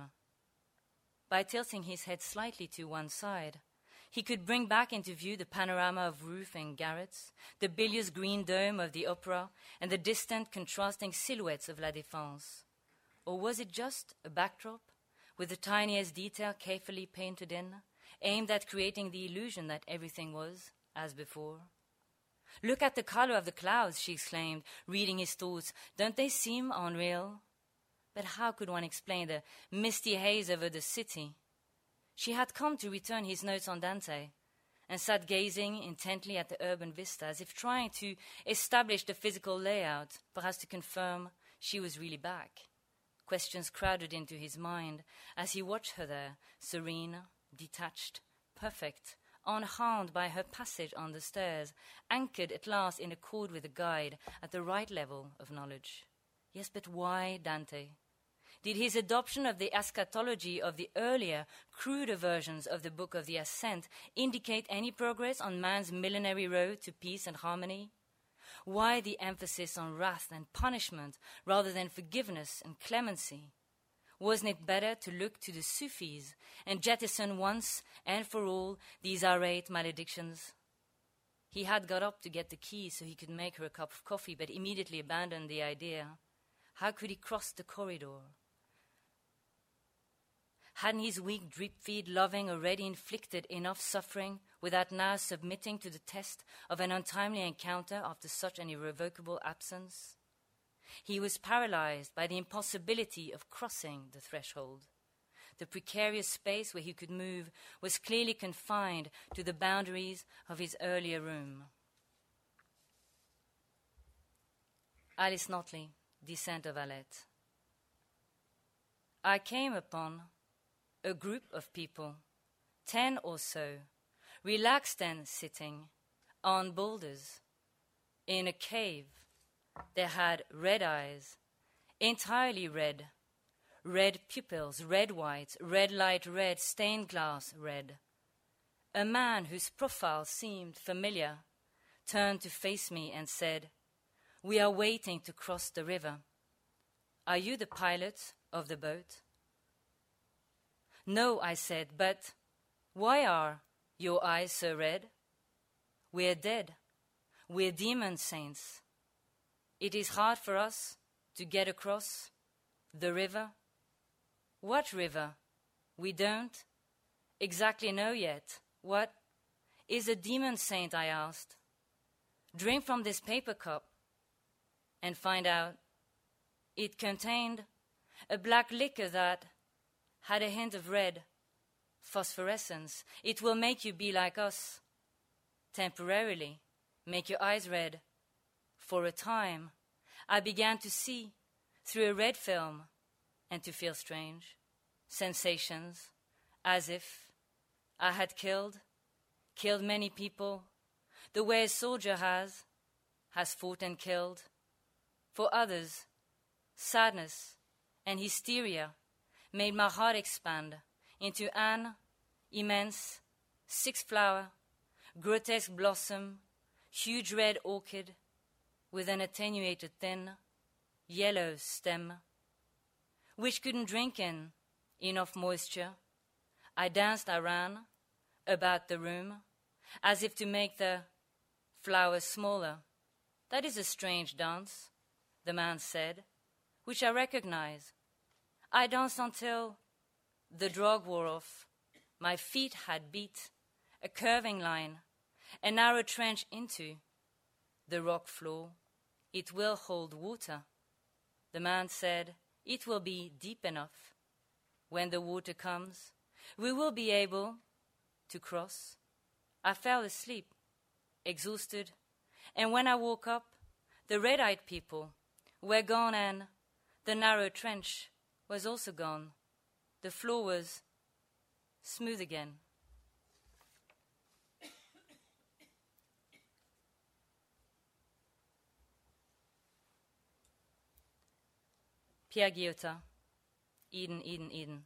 [SPEAKER 5] By tilting his head slightly to one side, he could bring back into view the panorama of roof and garrets, the bilious green dome of the opera, and the distant contrasting silhouettes of La Défense. Or was it just a backdrop, with the tiniest detail carefully painted in, aimed at creating the illusion that everything was as before? "Look at the color of the clouds," she exclaimed, reading his thoughts. "Don't they seem unreal?" But how could one explain the misty haze over the city? She had come to return his notes on Dante, and sat gazing intently at the urban vista, as if trying to establish the physical layout, perhaps to confirm she was really back. Questions crowded into his mind as he watched her there, serene, detached, perfect, unharmed by her passage on the stairs, anchored at last in accord with the guide at the right level of knowledge. Yes, but why Dante? Did his adoption of the eschatology of the earlier, cruder versions of the Book of the Ascent indicate any progress on man's millenary road to peace and harmony? Why the emphasis on wrath and punishment rather than forgiveness and clemency? Wasn't it better to look to the Sufis and jettison once and for all these irate maledictions? He had got up to get the key so he could make her a cup of coffee, but immediately abandoned the idea. How could he cross the corridor? Hadn't his weak drip-feed loving already inflicted enough suffering without now submitting to the test of an untimely encounter after such an irrevocable absence? He was paralyzed by the impossibility of crossing the threshold. The precarious space where he could move was clearly confined to the boundaries of his earlier room. Alice Notley, Descent of Alette. I came upon a group of people, 10 or so, relaxed and sitting on boulders in a cave. They had red eyes, entirely red, red pupils, red white, red light red, stained glass red. A man whose profile seemed familiar turned to face me and said, "We are waiting to cross the river. Are you the pilot of the boat?" "No," I said, "but why are your eyes so red?" "We're dead. We're demon saints. It is hard for us to get across the river." "What river?" "We don't exactly know yet." "What is a demon saint?" I asked. "Drink from this paper cup and find out." It contained a black liquor that had a hint of red phosphorescence. "It will make you be like us. Temporarily, make your eyes red. For a time, I began to see through a red film and to feel strange sensations, as if I had killed many people, the way a soldier has fought and killed. For others, sadness and hysteria made my heart expand into an immense six-flower, grotesque blossom, huge red orchid with an attenuated thin yellow stem, which couldn't drink in enough moisture. I danced, I ran about the room as if to make the flowers smaller. "That is a strange dance," the man said, which I recognize. I danced until the drug wore off. My feet had beat a curving line, a narrow trench into the rock floor. "It will hold water," the man said. "It will be deep enough. When the water comes, we will be able to cross. I fell asleep, exhausted, and when I woke up, the red-eyed people were gone and the narrow trench was also gone. The floor was smooth again. Pierre Guyotat, Eden, Eden, Eden.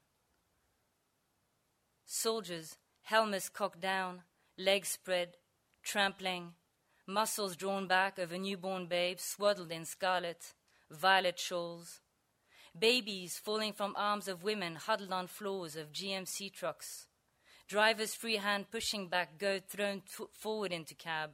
[SPEAKER 5] Soldiers, helmets cocked down, legs spread, trampling, muscles drawn back over newborn babes swaddled in scarlet, violet shawls. Babies falling from arms of women huddled on floors of GMC trucks. Drivers freehand pushing back goat thrown forward into cab.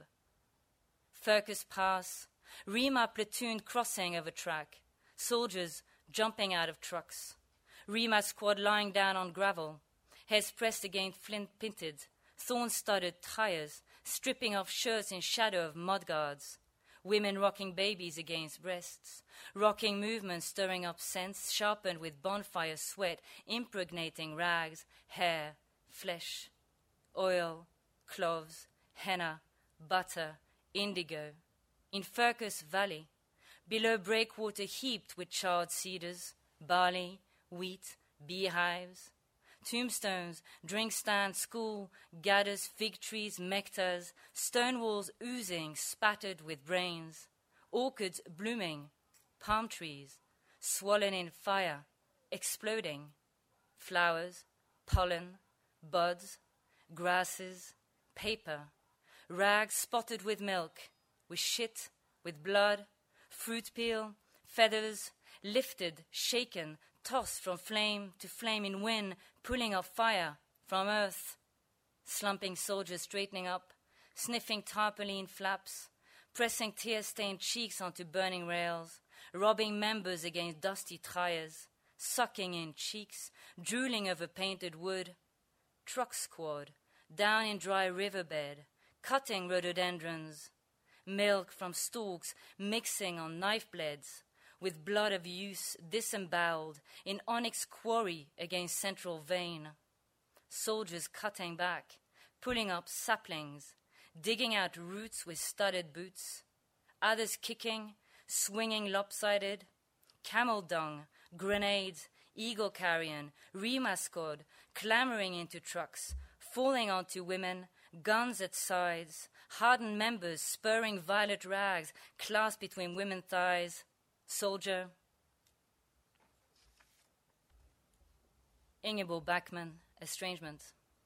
[SPEAKER 5] Furcus pass, Rima platoon crossing of a track. Soldiers jumping out of trucks. Rima squad lying down on gravel. Heads pressed against flint-pinted, thorn-studded tires, stripping off shirts in shadow of mudguards. Women rocking babies against breasts. Rocking movements stirring up scents, sharpened with bonfire sweat, impregnating rags, hair, flesh, oil, cloves, henna, butter, indigo. In Furcus Valley, below breakwater heaped with charred cedars, barley, wheat, beehives. Tombstones, drink stands, school, gathers, fig trees, mectas, stone walls oozing, spattered with brains, orchids blooming, palm trees, swollen in fire, exploding, flowers, pollen, buds, grasses, paper, rags spotted with milk, with shit, with blood, fruit peel, feathers, lifted, shaken, tossed from flame to flame in wind, pulling off fire from earth. Slumping soldiers straightening up, sniffing tarpaulin flaps, pressing tear-stained cheeks onto burning rails, robbing members against dusty tires, sucking in cheeks, drooling over painted wood. Truck squad, down in dry riverbed, cutting rhododendrons. Milk from stalks mixing on knife blades, with blood of use disemboweled in onyx quarry against central vein. Soldiers cutting back, pulling up saplings, digging out roots with studded boots. Others kicking, swinging lopsided. Camel dung, grenades, eagle carrion, Rima squad, clamoring into trucks, falling onto women, guns at sides, hardened members spurring violet rags clasped between women's thighs. Soldier. Ingeborg Bachmann, Estrangement.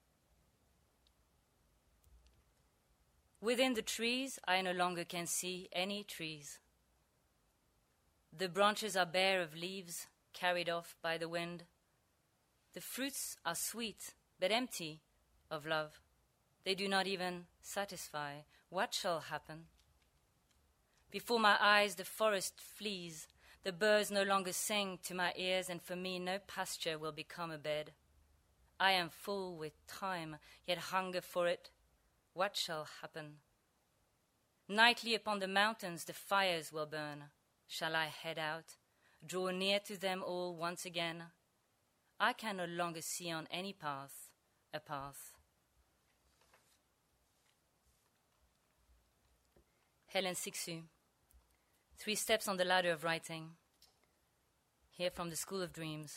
[SPEAKER 5] Within the trees, I no longer can see any trees. The branches are bare of leaves, carried off by the wind. The fruits are sweet, but empty of love. They do not even satisfy. What shall happen? Before my eyes the forest flees, the birds no longer sing to my ears, and for me no pasture will become a bed. I am full with time, yet hunger for it. What shall happen? Nightly upon the mountains the fires will burn. Shall I head out, draw near to them all once again? I can no longer see on any path a path. Helen Sixu, 3 steps on the ladder of writing, here from the School of Dreams.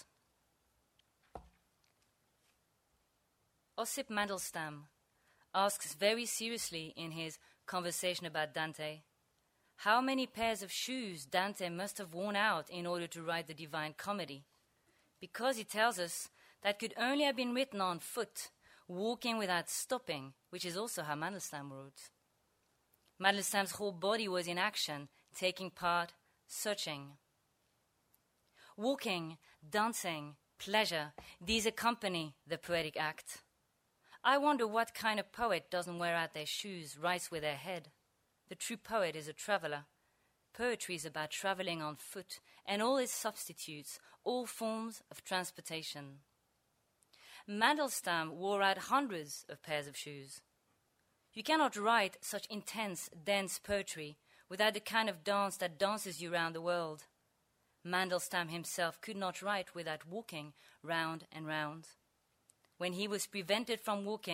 [SPEAKER 5] Ossip Mandelstam asks very seriously in his Conversation about Dante, how many pairs of shoes Dante must have worn out in order to write the Divine Comedy, because he tells us that could only have been written on foot, walking without stopping, which is also how Mandelstam wrote. Mandelstam's whole body was in action, taking part, searching. Walking, dancing, pleasure, these accompany the poetic act. I wonder what kind of poet doesn't wear out their shoes, writes with their head. The true poet is a traveler. Poetry is about traveling on foot and all its substitutes, all forms of transportation. Mandelstam wore out hundreds of pairs of shoes. You cannot write such intense, dense poetry without the kind of dance that dances you round the world. Mandelstam himself could not write without walking round and round. When he was prevented from walking,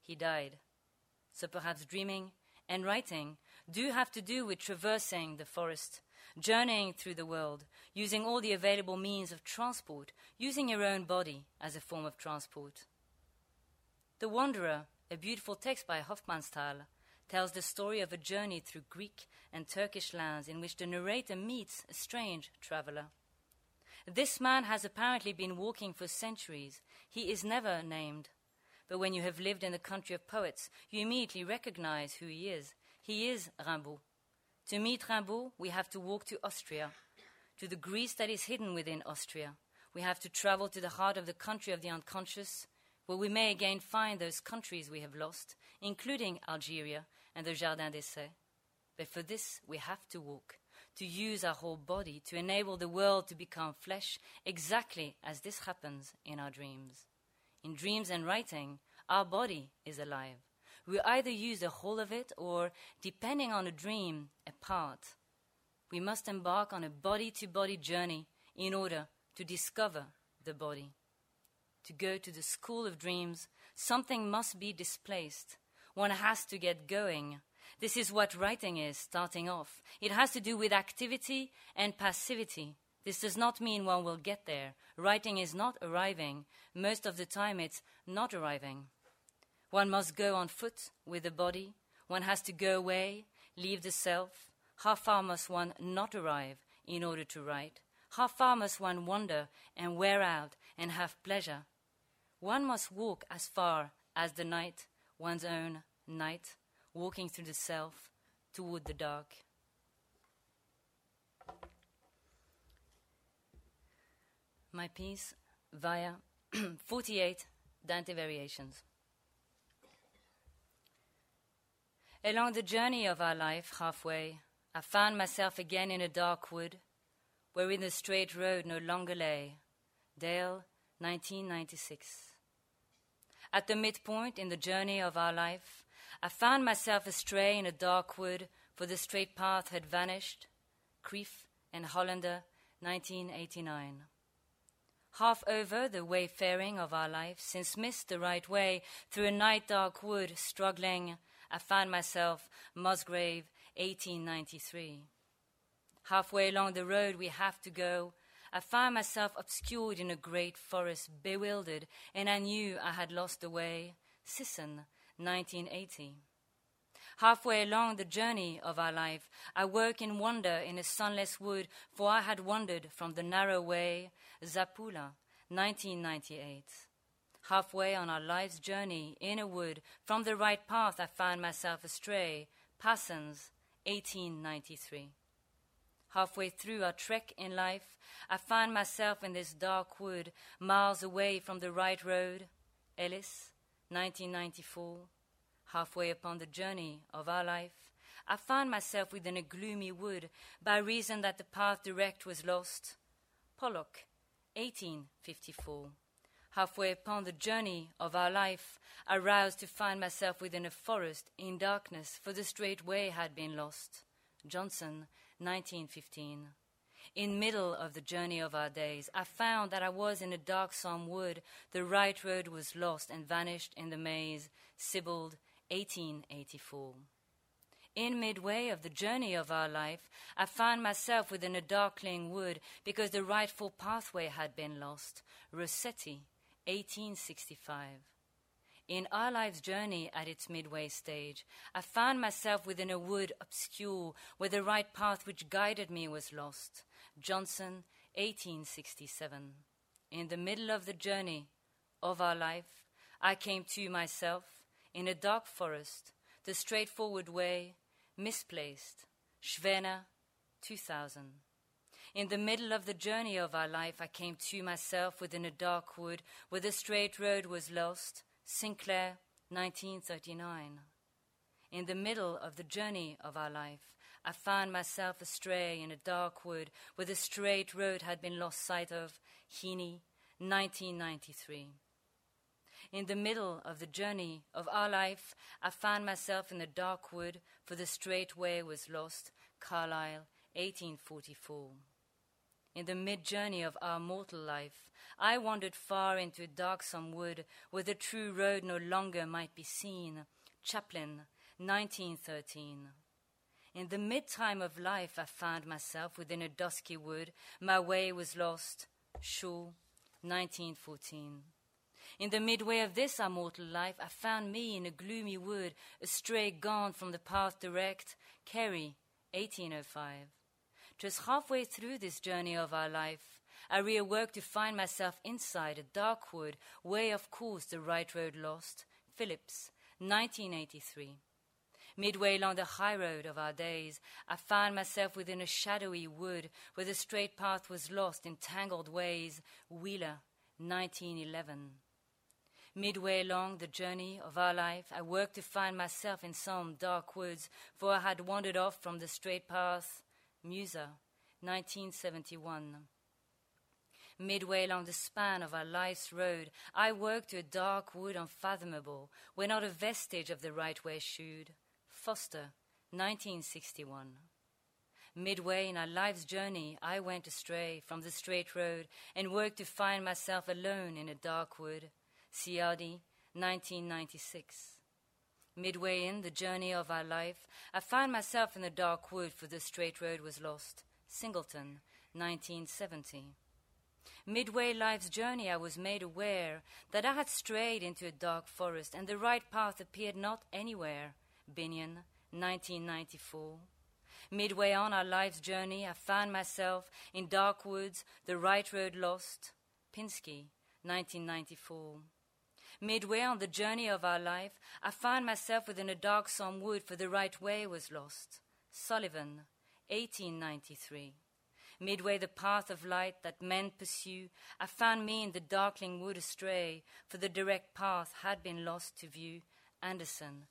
[SPEAKER 5] he died. So perhaps dreaming and writing do have to do with traversing the forest, journeying through the world, using all the available means of transport, using your own body as a form of transport. The Wanderer, a beautiful text by Hofmannsthal, tells the story of a journey through Greek and Turkish lands in which the narrator meets a strange traveler. This man has apparently been walking for centuries. He is never named. But when you have lived in the country of poets, you immediately recognize who he is. He is Rimbaud. To meet Rimbaud, we have to walk to Austria, to the Greece that is hidden within Austria. We have to travel to the heart of the country of the unconscious, where we may again find those countries we have lost, including Algeria and the Jardin d'Essai. But for this, we have to walk, to use our whole body, to enable the world to become flesh, exactly as this happens in our dreams. In dreams and writing, our body is alive. We either use the whole of it or, depending on a dream, a part. We must embark on a body-to-body journey in order to discover the body. To go to the school of dreams, something must be displaced. One has to get going. This is what writing is, starting off. It has to do with activity and passivity. This does not mean one will get there. Writing is not arriving. Most of the time it's not arriving. One must go on foot with the body. One has to go away, leave the self. How far must one not arrive in order to write? How far must one wander and wear out and have pleasure? One must walk as far as the night, one's own night, walking through the self toward the dark. My piece via 48 Dante Variations. Along the journey of our life, halfway, I found myself again in a dark wood, wherein the straight road no longer lay. Dale, 1996. At the midpoint in the journey of our life, I found myself astray in a dark wood, for the straight path had vanished. Krief and Hollander, 1989. Half over the wayfaring of our life, since missed the right way, through a night-dark wood, struggling, I found myself Musgrave, 1893. Halfway along the road we have to go, I found myself obscured in a great forest, bewildered, and I knew I had lost the way. Sisson, 1980. Halfway along the journey of our life, I woke in wonder in a sunless wood, for I had wandered from the narrow way. Zapula, 1998. Halfway on our life's journey in a wood, from the right path I found myself astray. Passons, 1893. Halfway through our trek in life, I found myself in this dark wood, miles away from the right road. Ellis, 1994. Halfway upon the journey of our life, I found myself within a gloomy wood, by reason that the path direct was lost. Pollock, 1854. Halfway upon the journey of our life, I roused to find myself within a forest in darkness, for the straight way had been lost. Johnson, 1915. In middle of the journey of our days, I found that I was in a darksome wood. The right road was lost and vanished in the maze. Sibbald, 1884. In midway of the journey of our life, I found myself within a darkling wood because the rightful pathway had been lost. Rossetti, 1865. In our life's journey at its midway stage, I found myself within a wood obscure where the right path which guided me was lost. Johnson, 1867. In the middle of the journey of our life, I came to myself in a dark forest, the straightforward way, misplaced. Schwener, 2000. In the middle of the journey of our life, I came to myself within a dark wood where the straight road was lost. Sinclair, 1939. In the middle of the journey of our life, I found myself astray in a dark wood where the straight road had been lost sight of. Heaney, 1993. In the middle of the journey of our life, I found myself in a dark wood, for the straight way was lost. Carlyle, 1844. in the mid-journey of our mortal life, I wandered far into a darksome wood where the true road no longer might be seen. Chaplin, 1913. In the mid-time of life I found myself within a dusky wood. My way was lost. Shaw, 1914. In the midway of this our mortal life I found me in a gloomy wood, astray gone from the path direct. Carey, 1805. 'Twas halfway through this journey of our life I reawoke to find myself inside a dark wood, way of course the right road lost. Phillips, 1983. Midway along the high road of our days, I found myself within a shadowy wood where the straight path was lost in tangled ways. Wheeler, 1911. Midway along the journey of our life, I worked to find myself in some dark woods, for I had wandered off from the straight path. Musa, 1971. Midway along the span of our life's road, I worked to a dark wood unfathomable, where not a vestige of the right way shewed. Foster, 1961. Midway in our life's journey, I went astray from the straight road and worked to find myself alone in a dark wood. Ciardi, 1996. Midway in the journey of our life, I found myself in a dark wood, for the straight road was lost. Singleton, 1970. Midway life's journey, I was made aware that I had strayed into a dark forest, and the right path appeared not anywhere. Binion, 1994. Midway on our life's journey, I found myself in dark woods, the right road lost. Pinsky, 1994. Midway on the journey of our life, I found myself within a darksome wood, for the right way was lost. Sullivan, 1893. Midway the path of light that men pursue, I found me in the darkling wood astray, for the direct path had been lost to view. Anderson,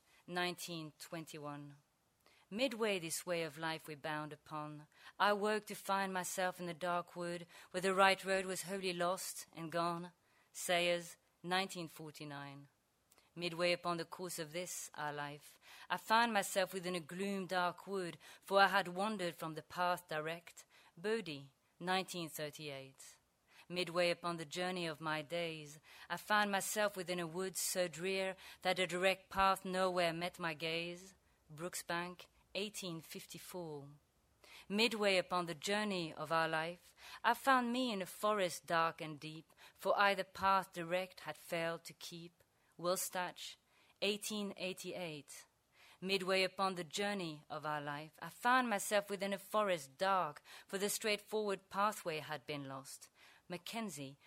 [SPEAKER 5] 1921. Midway this way of life we bound upon, I woke to find myself in the dark wood, where the right road was wholly lost and gone. Sayers, 1949. Midway upon the course of this, our life, I found myself within a gloom dark wood, for I had wandered from the path direct. Bodie, 1938. Midway upon the journey of my days, I found myself within a wood so drear that a direct path nowhere met my gaze. Brooksbank, 1854. Midway upon the journey of our life, I found me in a forest dark and deep, for either path direct had failed to keep. Wilstach, 1888. Midway upon the journey of our life, I found myself within a forest dark, for the straightforward pathway had been lost. Mackenzie,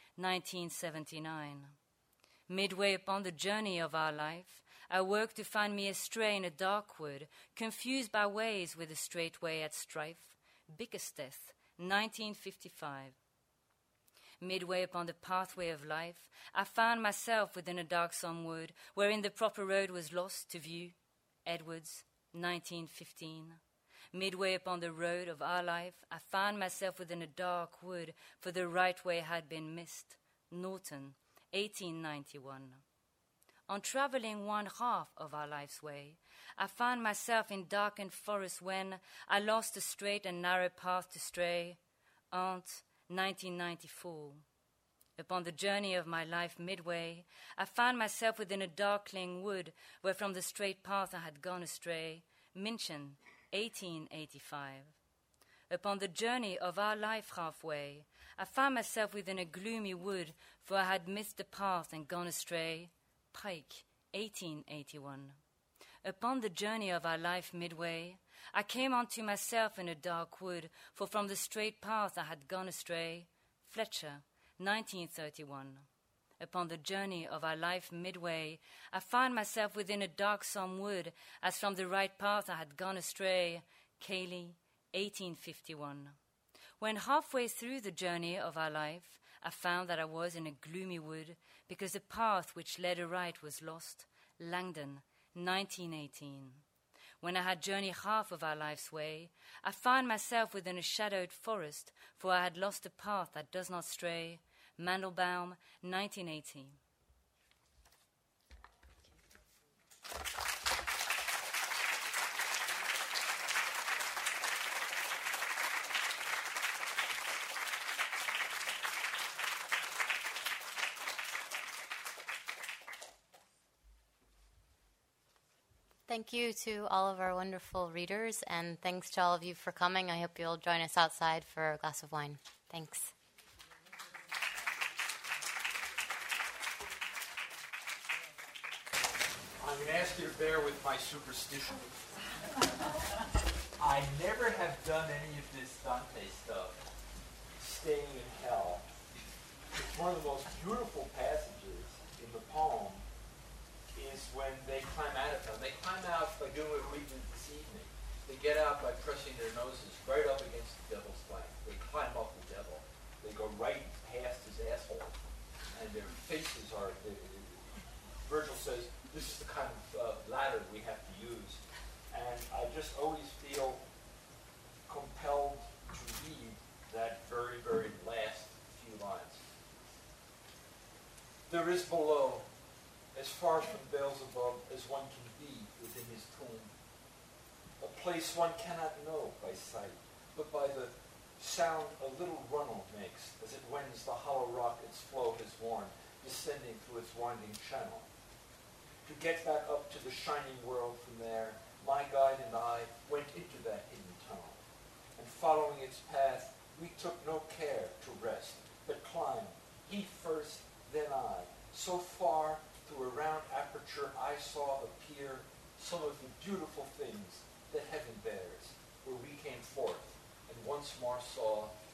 [SPEAKER 5] 1979. Midway upon the journey of our life, I woke to find me astray in a dark wood, confused by ways with a straight way at strife. Bickersteth, 1955. Midway upon the pathway of life, I found myself within a darksome wood, wherein the proper road was lost to view. Edwards, 1915. Midway upon the road of our life, I found myself within a dark wood, for the right way had been missed. Norton, 1891. On travelling one half of our life's way, I found myself in darkened forest when I lost the straight and narrow path to stray. Arndt, 1994. Upon the journey of my life midway, I found myself within a darkling wood, where from the straight path I had gone astray. Minchin, 1885. Upon the journey of our life halfway, I found myself within a gloomy wood, for I had missed the path and gone astray. Pike, 1881. Upon the journey of our life midway, I came unto myself in a dark wood, for from the straight path I had gone astray. Fletcher, 1931. Upon the journey of our life midway, I found myself within a darksome wood, as from the right path I had gone astray. Cayley, 1851. When halfway through the journey of our life, I found that I was in a gloomy wood, because the path which led aright was lost. Langdon, 1918. When I had journeyed half of our life's way, I found myself within a shadowed forest, for I had lost a path that does not stray. Mandelbaum, 1980.
[SPEAKER 1] Thank you to all of our wonderful readers, and thanks to all of you for coming. I hope you'll join us outside for a glass of wine. Thanks.
[SPEAKER 4] I'm going to ask you to bear with my superstition. I never have done any of this Dante stuff, staying in hell. It's one of the most beautiful passages in the poem is when they climb out of hell. They climb out by doing what we did this evening. They get out by pressing their noses right up against the devil's flank. They climb up the devil. They go right past his asshole. And their faces are, Virgil says, this is the kind of ladder we have to use. And I just always feel compelled to read that very, very last few lines. There is below, as far from Beelzebub as one can be within his tomb, a place one cannot know by sight, but by the sound a little runnel makes as it wends the hollow rock its flow has worn, descending through its winding channel. To get back up to the shining world from there, my guide and I went into that hidden tunnel. And following its path, we took no care to rest, but climbed, he first, then I. So far, through a round aperture, I saw appear some of the beautiful things that heaven bears, where we came forth, and once more saw